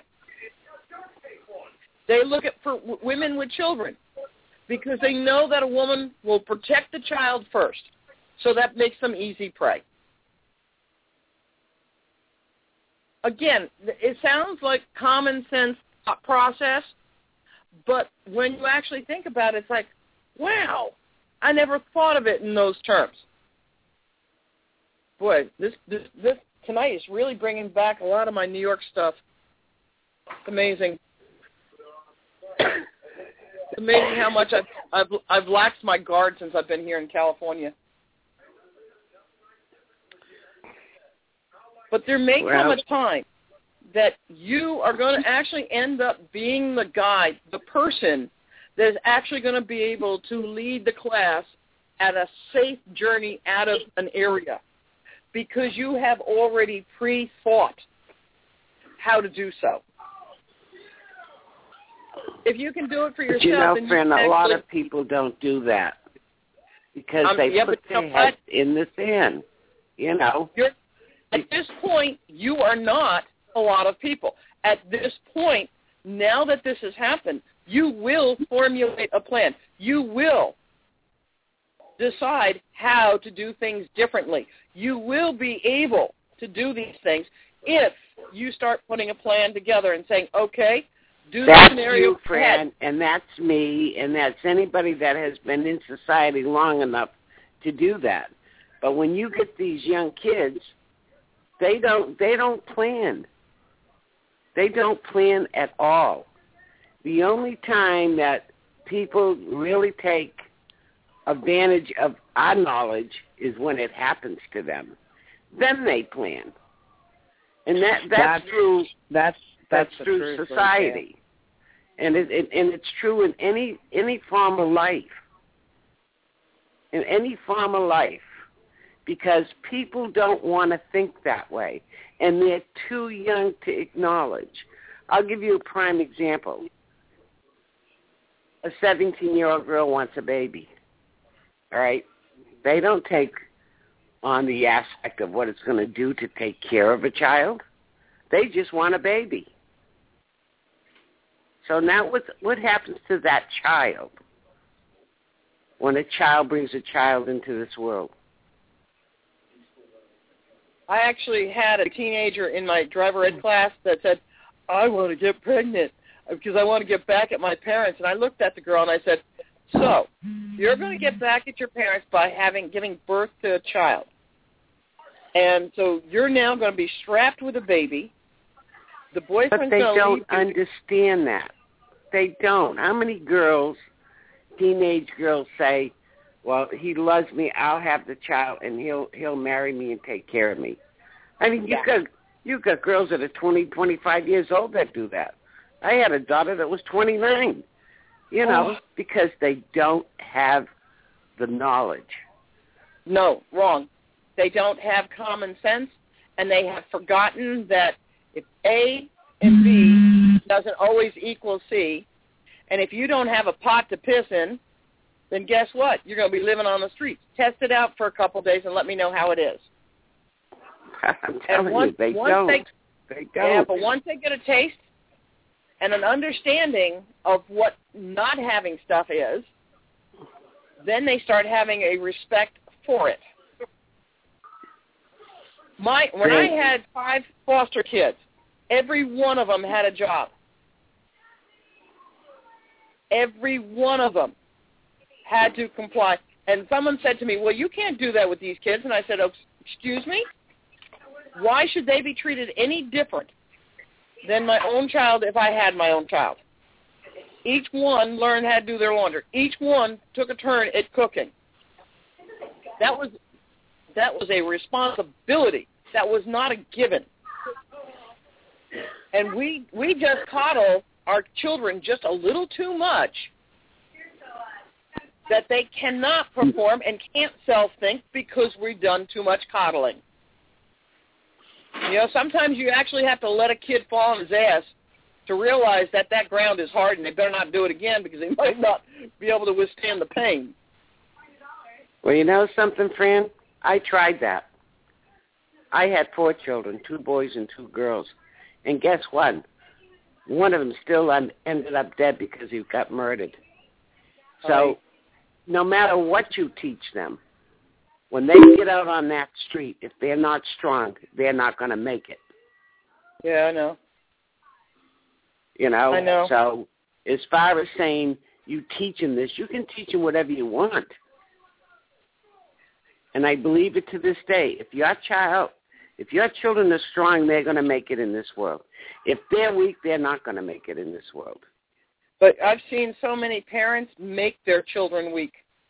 Speaker 16: They look for women with children because they know that a woman will protect the child first, so that makes them easy prey. Again, it sounds like common sense process, but when you actually think about it, it's like, wow, I never thought of it in those terms. Boy, this tonight is really bringing back a lot of my New York stuff. It's amazing. It's amazing how much I've laxed my guard since I've been here in California. But there may come a time that you are going to actually end up being the guy, the person that is actually going to be able to lead the class at a safe journey out of an area, because you have already pre-thought how to do so. If you can do it for yourself...
Speaker 7: But you know, friend, a lot of people don't do that because they put their head in the sand, you know.
Speaker 16: At this point, you are not a lot of people. At this point, now that this has happened, you will formulate a plan. You will decide how to do things differently. You will be able to do these things if you start putting a plan together and saying, okay, Do
Speaker 7: that's
Speaker 16: the scenario
Speaker 7: you, Fran, and that's me, and that's anybody that has been in society long enough to do that. But when you get these young kids, they don't plan. They don't plan at all. The only time that people really take advantage of our knowledge is when it happens to them. Then they plan. And that's through society. And it's true in any form of life. In any form of life. Because people don't want to think that way. And they're too young to acknowledge. I'll give you a prime example. A 17-year-old girl wants a baby. All right? They don't take on the aspect of what it's going to do to take care of a child. They just want a baby. So now what happens to that child when a child brings a child into this world?
Speaker 16: I actually had a teenager in my driver ed class that said, I want to get pregnant because I want to get back at my parents. And I looked at the girl and I said, so you're going to get back at your parents by giving birth to a child. And so you're now going to be strapped with a baby. The boyfriend's going to leave.
Speaker 7: But they don't understand that. They don't. How many girls, teenage girls, say, well, he loves me, I'll have the child, and he'll marry me and take care of me? I mean, you've got girls that are 20, 25 years old that do that. I had a daughter that was 29, because they don't have the knowledge.
Speaker 16: No, wrong. They don't have common sense, and they have forgotten that if A and B doesn't always equal C, and if you don't have a pot to piss in, then guess what? You're going to be living on the streets. Test it out for a couple of days and let me know how it is.
Speaker 7: I'm telling you, they don't. They don't.
Speaker 16: Yeah, but once they get a taste and an understanding of what not having stuff is, then they start having a respect for it. When I had 5 foster kids, every one of them had a job. Every one of them had to comply. And someone said to me, well, you can't do that with these kids. And I said, oh, excuse me? Why should they be treated any different than my own child if I had my own child? Each one learned how to do their laundry. Each one took a turn at cooking. That was a responsibility. That was not a given. And we just coddle our children just a little too much that they cannot perform and can't self-think because we've done too much coddling. Sometimes you actually have to let a kid fall on his ass to realize that ground is hard and they better not do it again because they might not be able to withstand the pain.
Speaker 7: Well, you know something, Fran? I tried that. I had 4 children, 2 boys and 2 girls. And guess what? One of them still ended up dead because he got murdered. So no matter what you teach them, when they get out on that street, if they're not strong, they're not going to make it.
Speaker 16: Yeah, I know.
Speaker 7: I
Speaker 16: know.
Speaker 7: So as far as saying you teach them this, you can teach them whatever you want. And I believe it to this day. If your children are strong, they're going to make it in this world. If they're weak, they're not going to make it in this world.
Speaker 16: But I've seen so many parents make their children weak.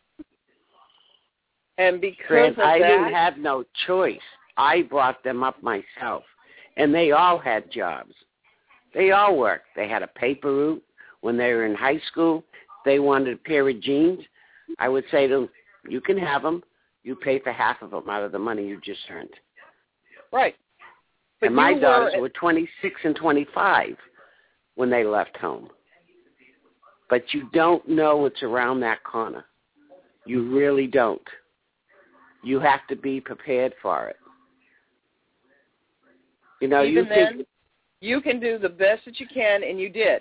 Speaker 16: And because of that,
Speaker 7: I didn't have no choice. I brought them up myself. And they all had jobs. They all worked. They had a paper route. When they were in high school, they wanted a pair of jeans. I would say to them, you can have them. You pay for half of them out of the money you just earned.
Speaker 16: Right. But
Speaker 7: and my daughters were 26 and 25 when they left home. But you don't know what's around that corner. You really don't. You have to be prepared for it.
Speaker 16: You can do the best that you can, and you did.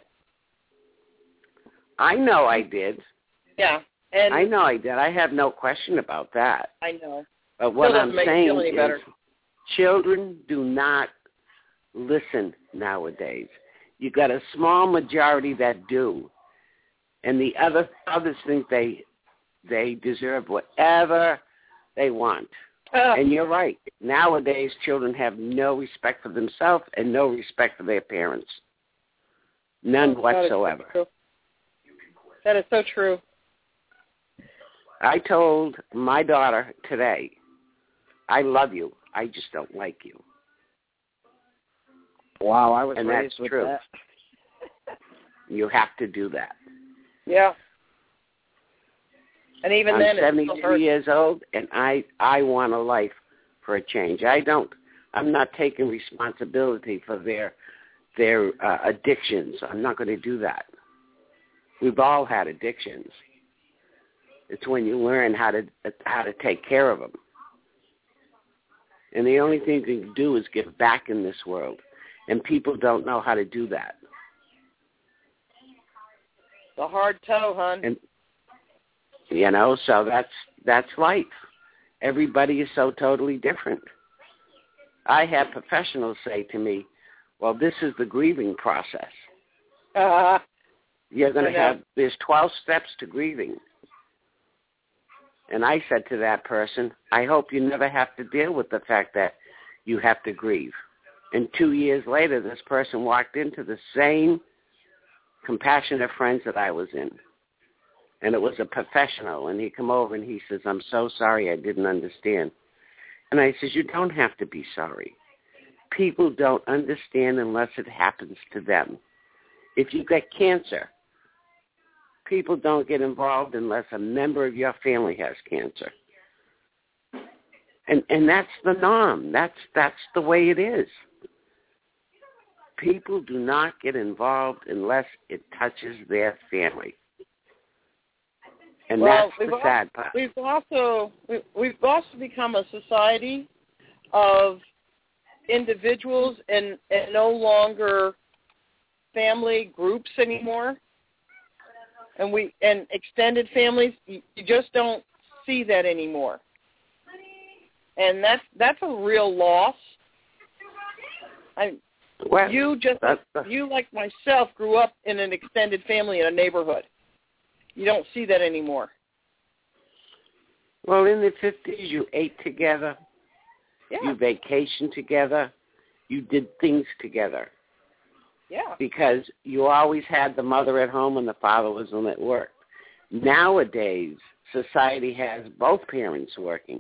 Speaker 7: I know I did.
Speaker 16: Yeah. And
Speaker 7: I know I did. I have no question about that.
Speaker 16: I know.
Speaker 7: But what I'm saying is children do not listen nowadays. You got a small majority that do, and the others think they deserve whatever they want. And you're right. Nowadays, children have no respect for themselves and no respect for their parents. None whatsoever.
Speaker 16: That is so true.
Speaker 7: I told my daughter today, I love you. I just don't like you.
Speaker 17: Wow, I was
Speaker 7: and
Speaker 17: raised
Speaker 7: that's
Speaker 17: with
Speaker 7: true.
Speaker 17: that.
Speaker 7: You have to do that.
Speaker 16: Yeah. And even then,
Speaker 7: I'm 72 years old, and I want a life for a change. I'm not taking responsibility for their addictions. I'm not going to do that. We've all had addictions. It's when you learn how to take care of them. And the only thing you can do is give back in this world. And people don't know how to do that.
Speaker 16: The hard toe, hon.
Speaker 7: And so that's life. Everybody is so totally different. I have professionals say to me, well, this is the grieving process. You're going to have, there's 12 steps to grieving. And I said to that person, I hope you never have to deal with the fact that you have to grieve. And 2 years later, this person walked into the same compassionate friends that I was in. And it was a professional. And he come over and he says, I'm so sorry, I didn't understand. And I says, you don't have to be sorry. People don't understand unless it happens to them. If you get cancer, people don't get involved unless a member of your family has cancer. And that's the norm. That's the way it is. People do not get involved unless it touches their family. And that's the sad part.
Speaker 16: We've also become a society of individuals and no longer family groups anymore. And extended families, you just don't see that anymore. And that's a real loss. You like myself grew up in an extended family in a neighborhood. You don't see that anymore.
Speaker 7: Well, in the 50s, you ate together. Yeah. You vacationed together. You did things together.
Speaker 16: Yeah.
Speaker 7: Because you always had the mother at home and the father was at work. Nowadays, society has both parents working.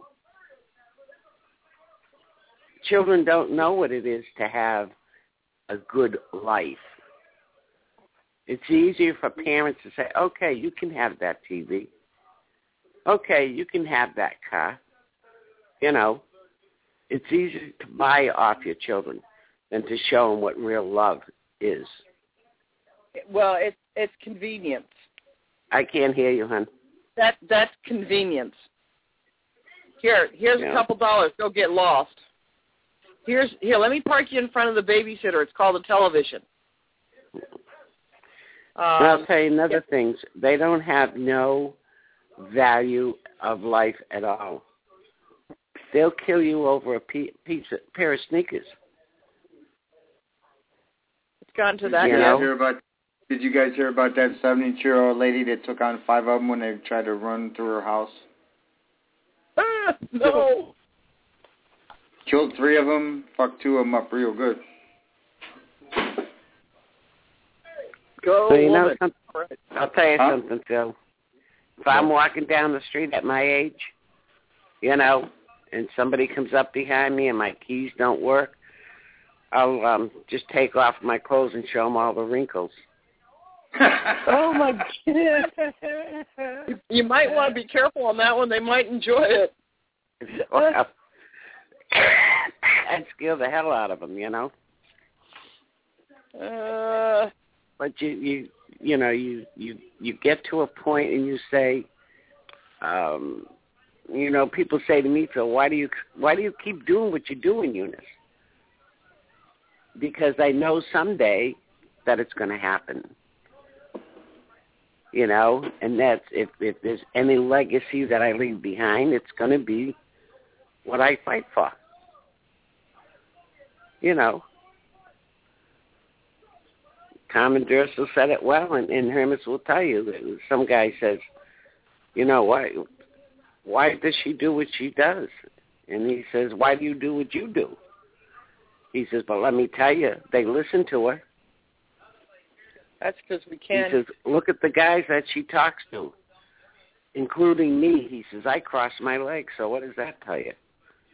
Speaker 7: Children don't know what it is to have a good life. It's easier for parents to say, okay, you can have that TV. Okay, you can have that car. It's easier to buy off your children than to show them what real love is.
Speaker 16: Well, it's convenience.
Speaker 7: I can't hear you, hon.
Speaker 16: That's convenience. Here's a couple dollars. Go get lost. Here, let me park you in front of the babysitter. It's called a television.
Speaker 7: I'll tell you another thing. They don't have no value of life at all. They'll kill you over a pair of sneakers.
Speaker 16: It's gotten to that.
Speaker 6: Did you guys hear about that 72-year-old lady that took on 5 of them when they tried to run through her house?
Speaker 16: No.
Speaker 6: Killed 3 of them, fucked 2 of them up real good.
Speaker 16: Go,
Speaker 7: so
Speaker 16: woman.
Speaker 7: I'll tell you something, Phil. If I'm walking down the street at my age, and somebody comes up behind me and my keys don't work, I'll just take off my clothes and show them all the wrinkles.
Speaker 16: Oh, my God. You might want to be careful on that one. They might enjoy it.
Speaker 7: Well, I'd scare the hell out of them, But you get to a point and you say, people say to me, Phil, why do you keep doing what you're doing, Eunice? Because I know someday that it's going to happen. And that's if there's any legacy that I leave behind, it's going to be what I fight for. Carmen Durso said it well, and Hermes will tell you. Some guy says, you know, why does she do what she does? And he says, why do you do what you do? He says, but let me tell you, they listen to her.
Speaker 16: That's because we can't.
Speaker 7: He says, look at the guys that she talks to, including me. He says, I cross my legs, so what does that tell you?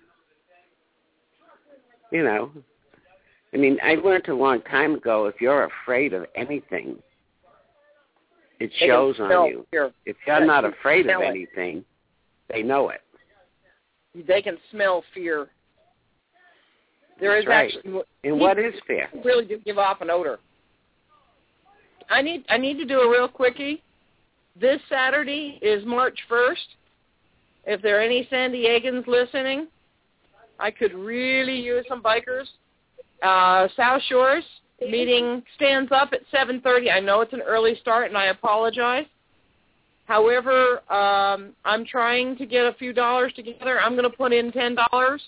Speaker 7: You know, I mean, I learned a long time ago, if you're afraid of anything, it shows on you. If you're not afraid of anything, they know it.
Speaker 16: They can smell fear. There is actually,
Speaker 7: and what is fear?
Speaker 16: Really do give off an odor. I need to do a real quickie. This Saturday is March 1st. If there are any San Diegans listening, I could really use some bikers. South Shores meeting stands up at 7:30. I know it's an early start, and I apologize. However, I'm trying to get a few dollars together. I'm going to put in $10,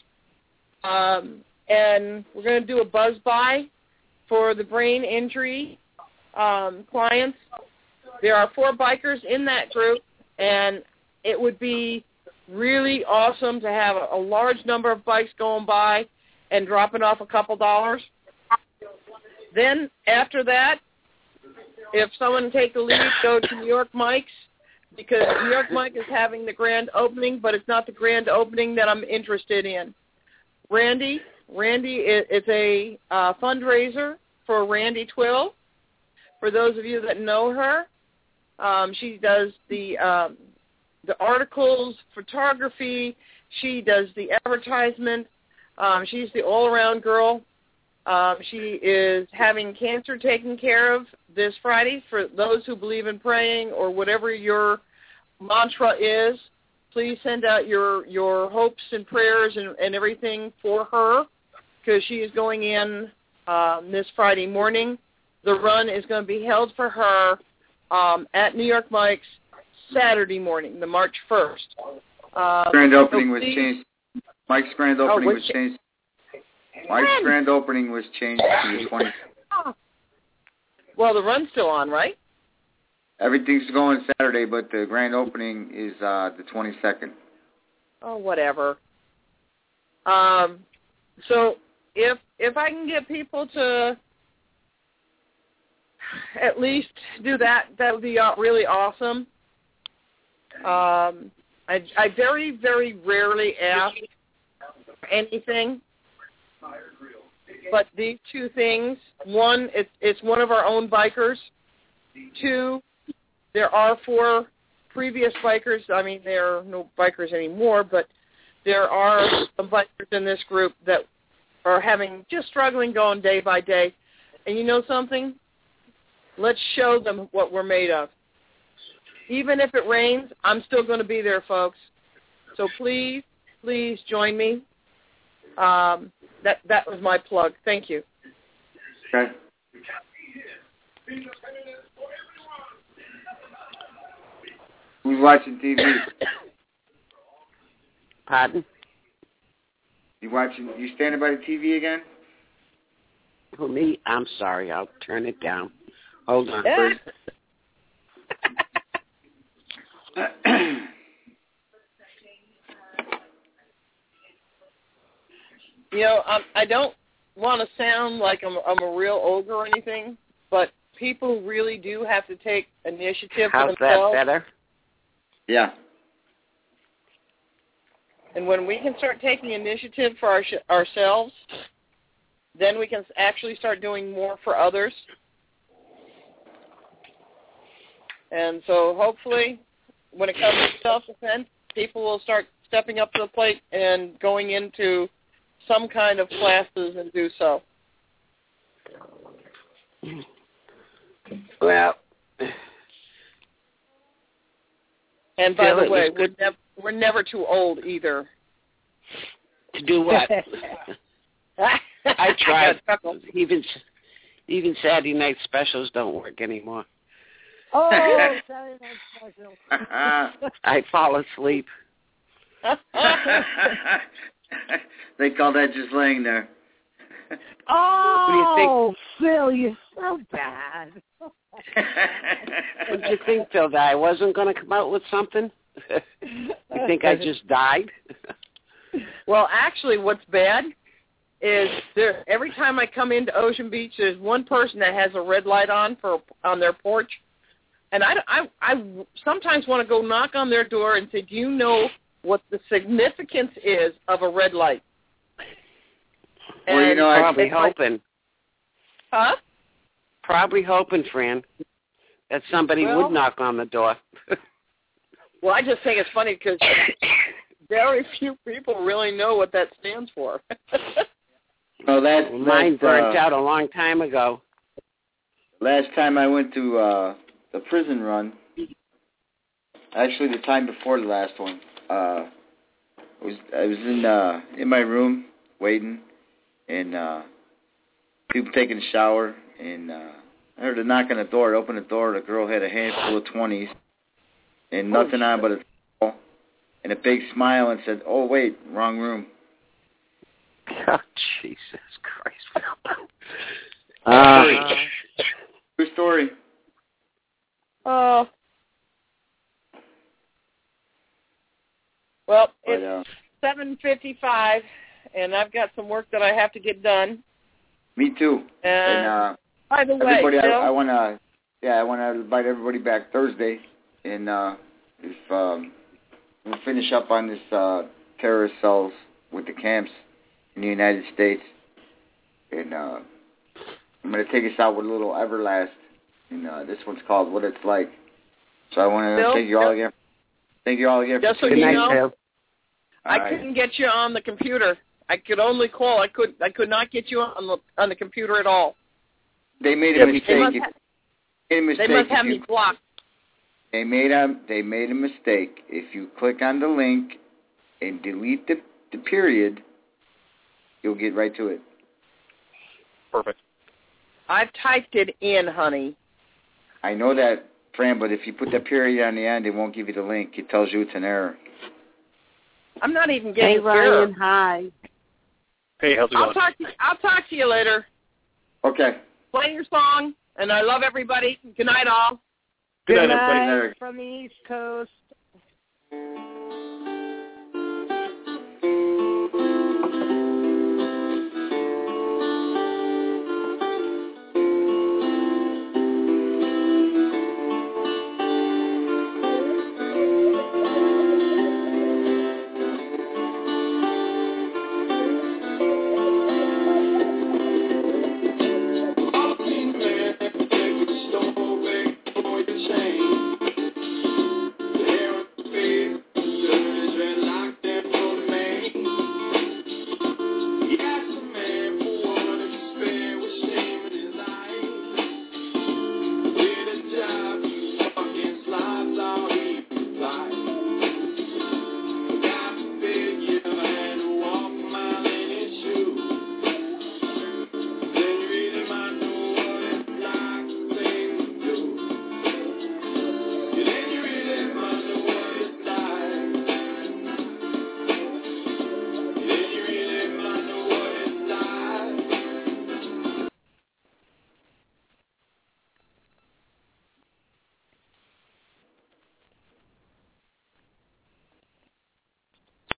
Speaker 16: and we're going to do a buzz buy for the brain injury clients. There are 4 bikers in that group, and it would be really awesome to have a large number of bikes going by and dropping off a couple dollars. Then after that, if someone can take the lead, go to New York Mike's, because New York Mike is having the grand opening, but it's not the grand opening that I'm interested in. Randy is a fundraiser for Randy Twill. For those of you that know her, she does the articles, photography. She does the advertisement. She's the all-around girl. She is having cancer taken care of this Friday. For those who believe in praying or whatever your mantra is, please send out your hopes and prayers and everything for her, because she is going in this Friday morning. The run is going to be held for her at New York Mike's Saturday morning, the March 1st.
Speaker 6: Grand opening was changed. Mike's grand opening was changed. Mike's grand opening was changed to the 20th.
Speaker 16: Well, the run's still on, right?
Speaker 6: Everything's going Saturday, but the grand opening is the 22nd.
Speaker 16: Oh, whatever. So if I can get people to at least do that, that would be really awesome. I very, very rarely ask for anything, but these 2 things. One, it's one of our own bikers. 2, there are 4 previous bikers. I mean, there are no bikers anymore, but there are some bikers in this group that are just struggling going day by day. And you know something? Let's show them what we're made of. Even if it rains, I'm still going to be there, folks. So please, please join me. That was my plug. Thank you.
Speaker 6: Okay. Who's watching TV?
Speaker 7: Pardon?
Speaker 6: You standing by the TV again?
Speaker 7: Who, me? I'm sorry. I'll turn it down. Hold on.
Speaker 16: You know, I don't want to sound like I'm a real ogre or anything, but people really do have to take initiative for themselves.
Speaker 7: How's that better?
Speaker 6: Yeah.
Speaker 16: And when we can start taking initiative for ourselves, then we can actually start doing more for others. And so hopefully when it comes to self-defense, people will start stepping up to the plate and going into some kind of classes and do so.
Speaker 7: Well,
Speaker 16: and by the way, we're never too old either.
Speaker 7: To do what? I tried. Even Saturday night specials don't work anymore.
Speaker 18: Oh, Saturday night special.
Speaker 7: I fall asleep.
Speaker 6: They call that just laying there.
Speaker 18: Oh,
Speaker 7: do you think?
Speaker 18: Oh, Phil, you're so bad.
Speaker 7: What did you think, Phil, that I wasn't going to come out with something? You think I just died?
Speaker 16: Well, actually, what's bad is every time I come into Ocean Beach, there's one person that has a red light on their porch, and I sometimes want to go knock on their door and say, do you know what the significance is of a red light?
Speaker 7: Well,
Speaker 16: and
Speaker 7: I'm probably hoping.
Speaker 16: Huh?
Speaker 7: Probably hoping, Fran, that somebody would knock on the door.
Speaker 16: Well, I just think it's funny because very few people really know what that stands for.
Speaker 7: Mine burnt out a long time ago.
Speaker 6: Last time I went to the prison run, actually the time before the last one, I was in my room waiting, and people taking a shower, and I heard a knock on the door. I opened the door. The girl had a handful of 20s and nothing on but a towel and a big smile, and said, "Oh wait, wrong room."
Speaker 7: Oh, Jesus Christ!
Speaker 6: True story.
Speaker 16: Oh. Well, it's 7:55, and I've got some work that I have to get done.
Speaker 6: Me too.
Speaker 16: And by the way,
Speaker 6: everybody,
Speaker 16: Phil,
Speaker 6: I want to invite everybody back Thursday, and if we'll finish up on this terrorist cells with the camps in the United States, and I'm going to take us out with a little Everlast, and this one's called "What It's Like." So I want to thank you all again. Thank you all again.
Speaker 16: Just so you know, I couldn't get you on the computer. I could only call. I could not get you on the computer at all.
Speaker 6: They made a mistake.
Speaker 16: They must have me blocked.
Speaker 6: They made a mistake. If you click on the link and delete the period, you'll get right to it.
Speaker 17: Perfect.
Speaker 16: I've typed it in, honey.
Speaker 6: I know that, Fran, but if you put the period on the end, it won't give you the link. It tells you it's an error.
Speaker 16: I'm not even getting
Speaker 18: Hey, Ryan, hi.
Speaker 17: Hey, how's it going?
Speaker 16: I'll talk to you later.
Speaker 6: Okay.
Speaker 16: Play your song, and I love everybody. Good night, all.
Speaker 17: Good night,
Speaker 18: Good
Speaker 17: everybody.
Speaker 18: night from the East Coast.